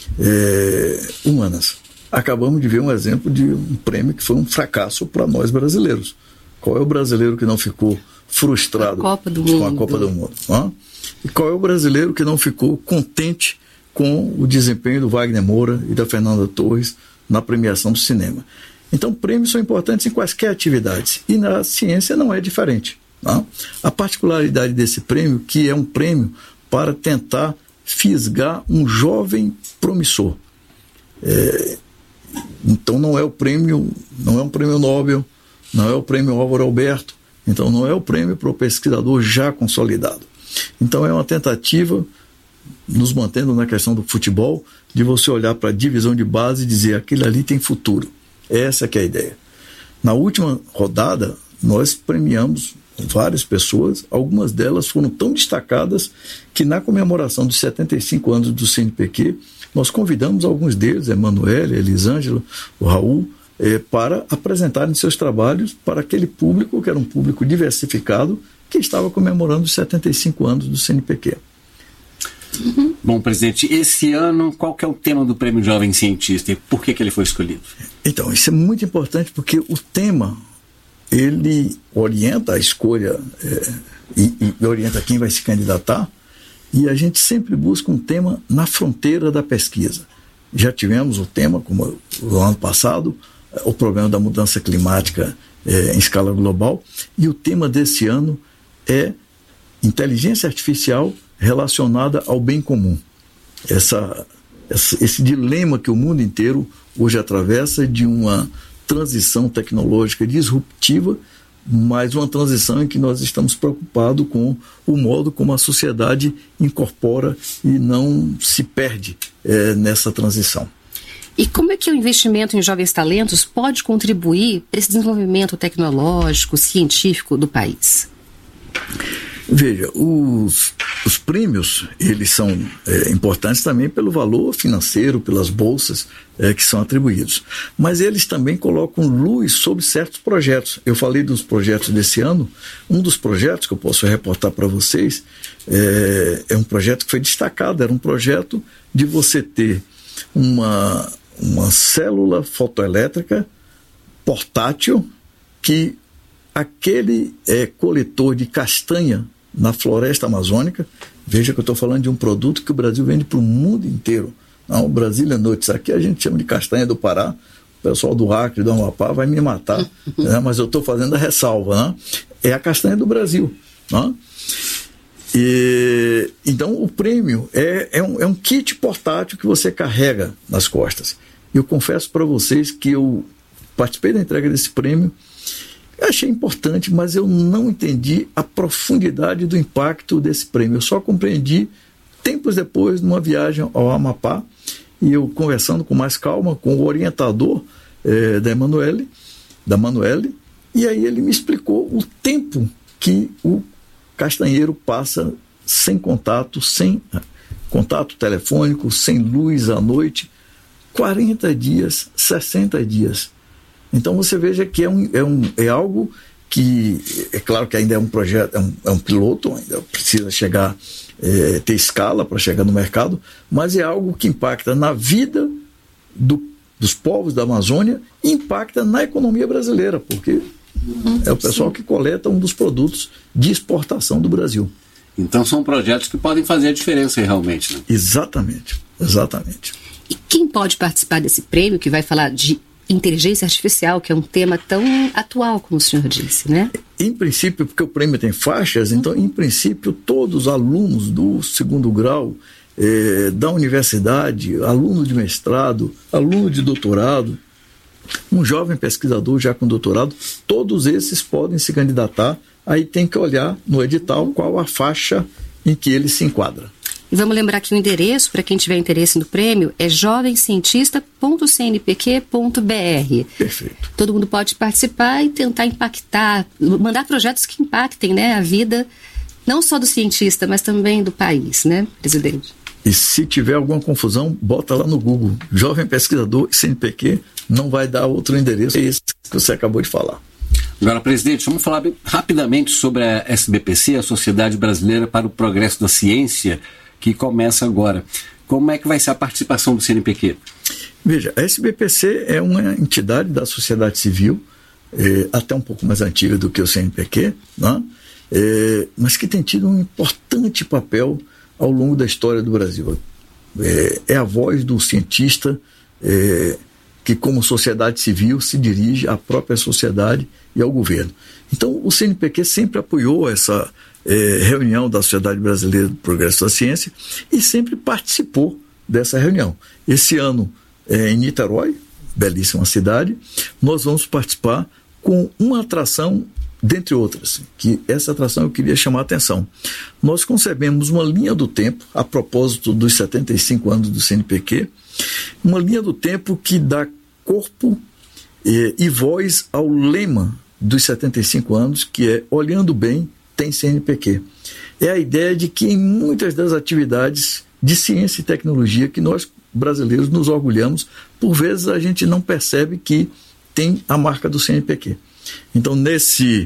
é, humanas. Acabamos de ver um exemplo de um prêmio que foi um fracasso para nós brasileiros. Qual é o brasileiro que não ficou frustrado a Copa do com Mundo. a Copa do Mundo? Não? E qual é o brasileiro que não ficou contente com o desempenho do Wagner Moura e da Fernanda Torres na premiação do cinema? Então, prêmios são importantes em quaisquer atividades. E na ciência não é diferente. Não? A particularidade desse prêmio, que é um prêmio para tentar fisgar um jovem promissor. É, então, não é o prêmio, não é um prêmio Nobel, não é o prêmio Álvaro Alberto, então não é o prêmio para o pesquisador já consolidado. Então é uma tentativa, nos mantendo na questão do futebol, de você olhar para a divisão de base e dizer, aquilo ali tem futuro. Essa que é a ideia. Na última rodada, nós premiamos várias pessoas, algumas delas foram tão destacadas que na comemoração dos setenta e cinco anos do C N P Q, nós convidamos alguns deles, a Emanuele, a Elisângela, o Raul, É, para apresentarem seus trabalhos para aquele público, que era um público diversificado, que estava comemorando os setenta e cinco anos do C N P Q. Uhum. Bom, presidente, esse ano, qual que é o tema do Prêmio Jovem Cientista e por que, que ele foi escolhido? Então, isso é muito importante porque o tema, ele orienta a escolha é, e, e orienta quem vai se candidatar, e a gente sempre busca um tema na fronteira da pesquisa. Já tivemos o tema, como o ano passado, o problema da mudança climática é, em escala global, e o tema desse ano é inteligência artificial relacionada ao bem comum. Essa, essa, esse dilema que o mundo inteiro hoje atravessa de uma transição tecnológica disruptiva, mas uma transição em que nós estamos preocupados com o modo como a sociedade incorpora e não se perde é, nessa transição. E como é que o investimento em jovens talentos pode contribuir para esse desenvolvimento tecnológico, científico do país? Veja, os, os prêmios, eles são é, importantes também pelo valor financeiro, pelas bolsas é, que são atribuídos. Mas eles também colocam luz sobre certos projetos. Eu falei dos projetos desse ano. Um dos projetos que eu posso reportar para vocês é, é um projeto que foi destacado. Era um projeto de você ter uma, uma célula fotoelétrica portátil que aquele é, coletor de castanha na floresta amazônica, veja que eu estou falando de um produto que o Brasil vende para o mundo inteiro. Não, Brasília Notes, aqui a gente chama de castanha do Pará, o pessoal do Acre, do Amapá vai me matar, né? Mas eu estou fazendo a ressalva, né? É a castanha do Brasil. Né? E, então o prêmio é, é, um, é um kit portátil que você carrega nas costas. Eu confesso para vocês que eu participei da entrega desse prêmio. Eu achei importante, mas eu não entendi a profundidade do impacto desse prêmio. Eu só compreendi tempos depois, numa viagem ao Amapá, e eu conversando com mais calma com o orientador eh, da Emanuele, da Manuele, e aí ele me explicou o tempo que o castanheiro passa sem contato, sem contato telefônico, sem luz à noite, quarenta dias, sessenta dias. Então você veja que é, um, é, um, é algo que, é claro que ainda é um projeto, é um, é um piloto, ainda precisa chegar, é, ter escala para chegar no mercado, mas é algo que impacta na vida do, dos povos da Amazônia e impacta na economia brasileira, porque uhum, é o pessoal sim. que coleta um dos produtos de exportação do Brasil. Então são projetos que podem fazer a diferença realmente, né? Exatamente, exatamente. E quem pode participar desse prêmio que vai falar de inteligência artificial, que é um tema tão atual, como o senhor disse, né? Em princípio, porque o prêmio tem faixas, então, em princípio, todos os alunos do segundo grau, eh, da universidade, aluno de mestrado, aluno de doutorado, um jovem pesquisador já com doutorado, todos esses podem se candidatar aí tem que olhar no edital qual a faixa em que ele se enquadra. E vamos lembrar que o endereço, para quem tiver interesse no prêmio, é jovem cientista ponto c n p q ponto b r. Perfeito. Todo mundo pode participar e tentar impactar, mandar projetos que impactem, né, a vida, não só do cientista, mas também do país, né, presidente? E se tiver alguma confusão, bota lá no Google, Jovem Pesquisador C N P Q, não vai dar outro endereço, é esse que você acabou de falar. Agora, presidente, vamos falar rapidamente sobre a S B P C, a Sociedade Brasileira para o Progresso da Ciência, que começa agora. Como é que vai ser a participação do C N P Q? Veja, a S B P C é uma entidade da sociedade civil, é, até um pouco mais antiga do que o C N P Q, né? é, mas que tem tido um importante papel ao longo da história do Brasil. É, é a voz do cientista é, que, como sociedade civil, se dirige à própria sociedade e ao governo. Então, o C N P Q sempre apoiou essa é, reunião da Sociedade Brasileira do Progresso da Ciência e sempre participou dessa reunião. Esse ano, é, em Niterói, belíssima cidade, nós vamos participar com uma atração, dentre outras, que essa atração eu queria chamar a atenção. Nós concebemos uma linha do tempo, a propósito dos setenta e cinco anos do C N P Q, uma linha do tempo que dá corpo eh, e voz ao lema dos setenta e cinco anos, que é Olhando Bem, tem C N P Q. É a ideia de que em muitas das atividades de ciência e tecnologia que nós brasileiros nos orgulhamos, por vezes a gente não percebe que tem a marca do C N P Q. Então, nesse,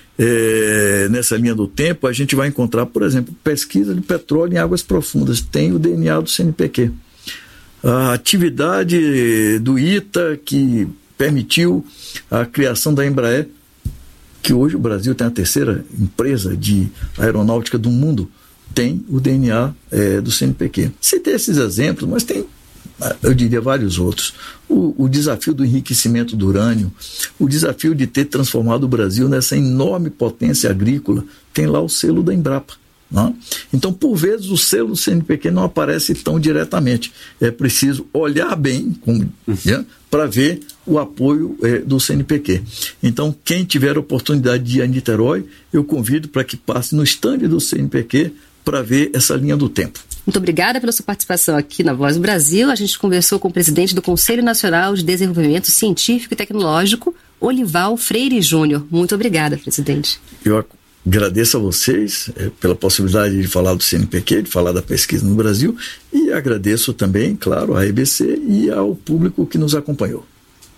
é, nessa linha do tempo, a gente vai encontrar, por exemplo, pesquisa de petróleo em águas profundas, tem o D N A do C N P Q. A atividade do I T A, que permitiu a criação da Embraer, que hoje o Brasil tem a terceira empresa de aeronáutica do mundo, tem o D N A é, do C N P Q. Citei esses exemplos, mas tem, eu diria, vários outros. O, o desafio do enriquecimento do urânio, o desafio de ter transformado o Brasil nessa enorme potência agrícola, tem lá o selo da Embrapa. Não? Então, por vezes, o selo do C N P Q não aparece tão diretamente. É preciso olhar bem né, para ver o apoio é, do C N P Q. Então, quem tiver a oportunidade de ir a Niterói, eu convido para que passe no estande do C N P Q para ver essa linha do tempo. Muito obrigada pela sua participação aqui na Voz do Brasil. A gente conversou com o presidente do Conselho Nacional de Desenvolvimento Científico e Tecnológico, Olival Freire Júnior. Muito obrigada, presidente. Eu agradeço a vocês é, pela possibilidade de falar do C N P Q, de falar da pesquisa no Brasil, e agradeço também, claro, à E B C e ao público que nos acompanhou.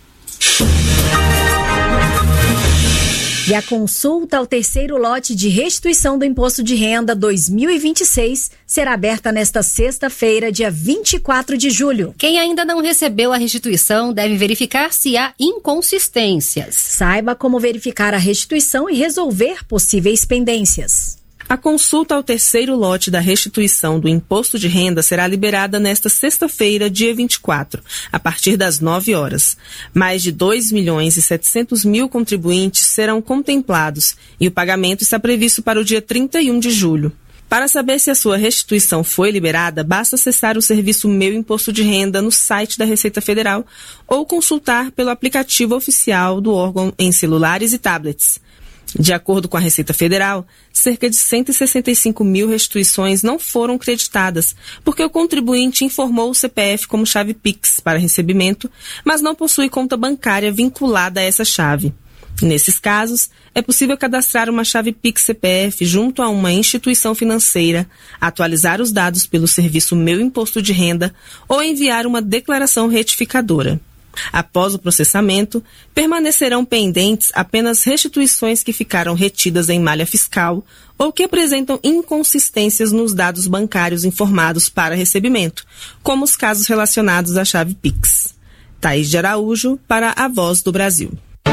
E a consulta ao terceiro lote de restituição do Imposto de Renda dois mil e vinte e seis será aberta nesta sexta-feira, dia vinte e quatro de julho. Quem ainda não recebeu a restituição deve verificar se há inconsistências. Saiba como verificar a restituição e resolver possíveis pendências. A consulta ao terceiro lote da restituição do imposto de renda será liberada nesta sexta-feira, dia vinte e quatro, a partir das nove horas. Mais de dois milhões e setecentos mil contribuintes serão contemplados e o pagamento está previsto para o dia trinta e um de julho. Para saber se a sua restituição foi liberada, basta acessar o serviço Meu Imposto de Renda no site da Receita Federal ou consultar pelo aplicativo oficial do órgão em celulares e tablets. De acordo com a Receita Federal, cerca de cento e sessenta e cinco mil restituições não foram creditadas, porque o contribuinte informou o C P F como chave Pix para recebimento, mas não possui conta bancária vinculada a essa chave. Nesses casos, é possível cadastrar uma chave Pix C P F junto a uma instituição financeira, atualizar os dados pelo serviço Meu Imposto de Renda ou enviar uma declaração retificadora. Após o processamento, permanecerão pendentes apenas restituições que ficaram retidas em malha fiscal ou que apresentam inconsistências nos dados bancários informados para recebimento, como os casos relacionados à chave Pix. Thaís de Araújo, para a Voz do Brasil.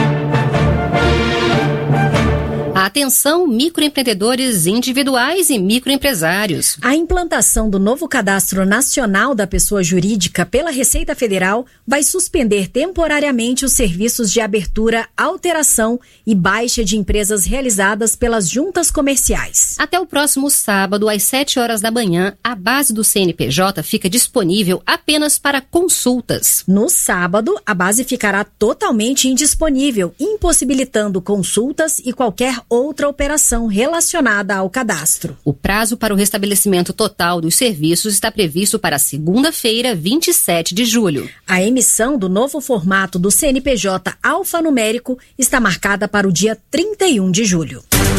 Atenção, microempreendedores individuais e microempresários. A implantação do novo Cadastro Nacional da Pessoa Jurídica pela Receita Federal vai suspender temporariamente os serviços de abertura, alteração e baixa de empresas realizadas pelas juntas comerciais. Até o próximo sábado, às sete horas da manhã, a base do C N P J fica disponível apenas para consultas. No sábado, a base ficará totalmente indisponível, impossibilitando consultas e qualquer outra operação relacionada ao cadastro. O prazo para o restabelecimento total dos serviços está previsto para segunda-feira, vinte e sete de julho. A emissão do novo formato do C N P J alfanumérico está marcada para o dia trinta e um de julho.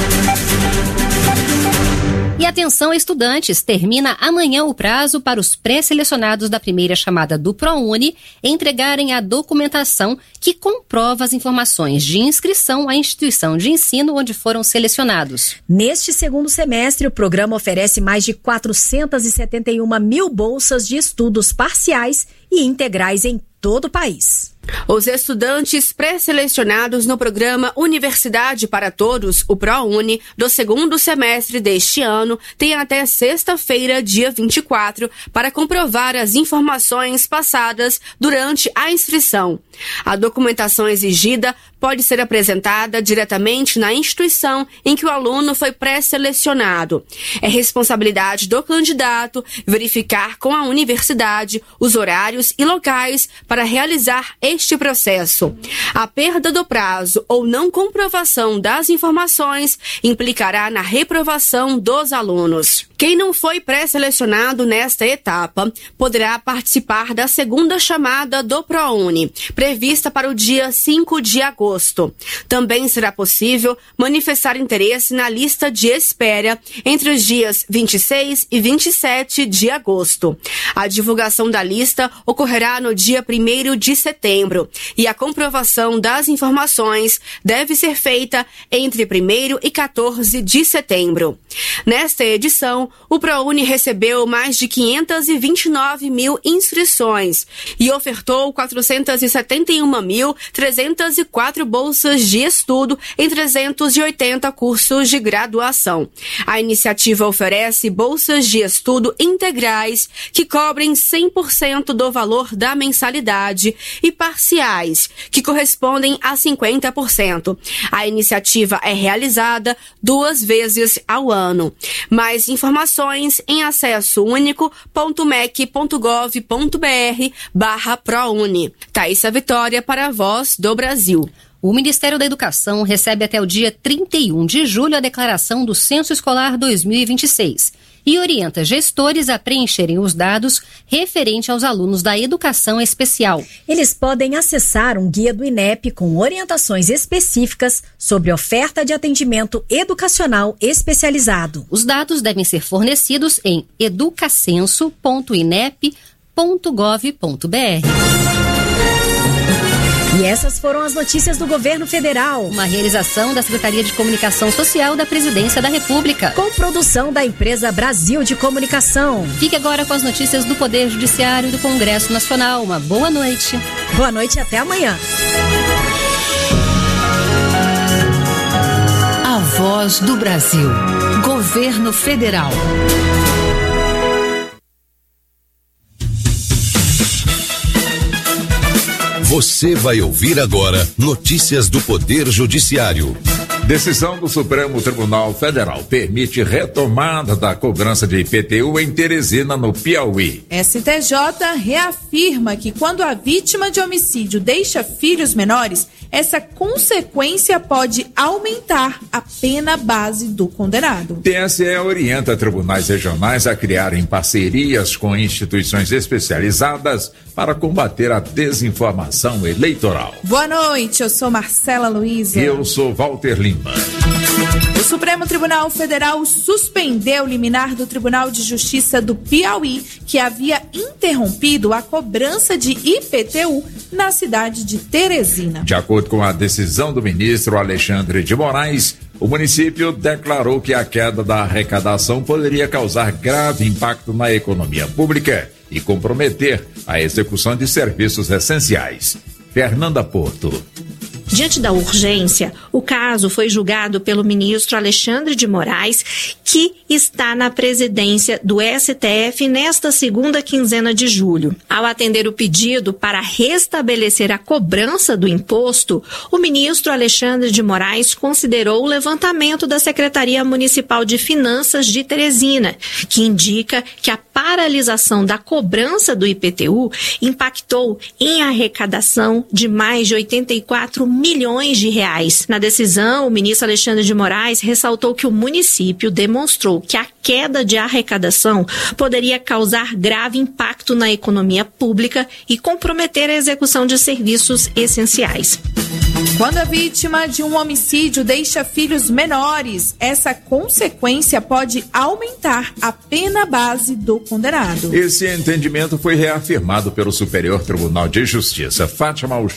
E atenção, estudantes, termina amanhã o prazo para os pré-selecionados da primeira chamada do ProUni entregarem a documentação que comprova as informações de inscrição à instituição de ensino onde foram selecionados. Neste segundo semestre, o programa oferece mais de quatrocentas e setenta e uma mil bolsas de estudos parciais e integrais em todo o país. Os estudantes pré-selecionados no programa Universidade para Todos, o ProUni, do segundo semestre deste ano, têm até sexta-feira, dia vinte e quatro, para comprovar as informações passadas durante a inscrição. A documentação exigida pode ser apresentada diretamente na instituição em que o aluno foi pré-selecionado. É responsabilidade do candidato verificar com a universidade os horários e locais para realizar este processo. A perda do prazo ou não comprovação das informações implicará na reprovação dos alunos. Quem não foi pré-selecionado nesta etapa poderá participar da segunda chamada do ProUni, prevista para o dia cinco de agosto. Também será possível manifestar interesse na lista de espera entre os dias vinte e seis e vinte e sete de agosto. A divulgação da lista ocorrerá no dia primeiro de setembro e a comprovação das informações deve ser feita entre primeiro e quatorze de setembro. Nesta edição, o ProUni recebeu mais de quinhentas e vinte e nove mil inscrições e ofertou quatrocentas e setenta e uma mil trezentas e quatro bolsas de estudo em trezentos e oitenta cursos de graduação. A iniciativa oferece bolsas de estudo integrais que cobrem cem por cento do valor da mensalidade e parciais, que correspondem a cinquenta por cento. A iniciativa é realizada duas vezes ao ano. Mais informações em acesso único ponto mec ponto gov ponto br barra ProUni. Thaísa Vitória para a Voz do Brasil. O Ministério da Educação recebe até o dia trinta e um de julho a declaração do Censo Escolar dois mil e vinte e seis e orienta gestores a preencherem os dados referente aos alunos da educação especial. Eles podem acessar um guia do I N E P com orientações específicas sobre oferta de atendimento educacional especializado. Os dados devem ser fornecidos em educacenso ponto inep ponto gov ponto br. E essas foram as notícias do Governo Federal. Uma realização da Secretaria de Comunicação Social da Presidência da República. Com produção da empresa Brasil de Comunicação. Fique agora com as notícias do Poder Judiciário e do Congresso Nacional. Uma boa noite. Boa noite e até amanhã. A Voz do Brasil. Governo Federal. Você vai ouvir agora notícias do Poder Judiciário. Decisão do Supremo Tribunal Federal permite retomada da cobrança de I P T U em Teresina, no Piauí. S T J reafirma que quando a vítima de homicídio deixa filhos menores, essa consequência pode aumentar a pena base do condenado. T S E orienta tribunais regionais a criarem parcerias com instituições especializadas para combater a desinformação eleitoral. Boa noite, eu sou Marcela Luiza. E eu sou Walter Lima. O Supremo Tribunal Federal suspendeu o liminar do Tribunal de Justiça do Piauí, que havia interrompido a cobrança de I P T U na cidade de Teresina. De acordo com a decisão do ministro Alexandre de Moraes, o município declarou que a queda da arrecadação poderia causar grave impacto na economia pública e comprometer a execução de serviços essenciais. Fernanda Porto. Diante da urgência, o caso foi julgado pelo ministro Alexandre de Moraes, que está na presidência do S T F nesta segunda quinzena de julho. Ao atender o pedido para restabelecer a cobrança do imposto, o ministro Alexandre de Moraes considerou o levantamento da Secretaria Municipal de Finanças de Teresina, que indica que a paralisação da cobrança do I P T U impactou em arrecadação de mais de oitenta e quatro milhões de reais. Na decisão, o ministro Alexandre de Moraes ressaltou que o município demonstrou que a queda de arrecadação poderia causar grave impacto na economia pública e comprometer a execução de serviços essenciais. Quando a vítima de um homicídio deixa filhos menores, essa consequência pode aumentar a pena base do condenado. Esse entendimento foi reafirmado pelo Superior Tribunal de Justiça. Fátima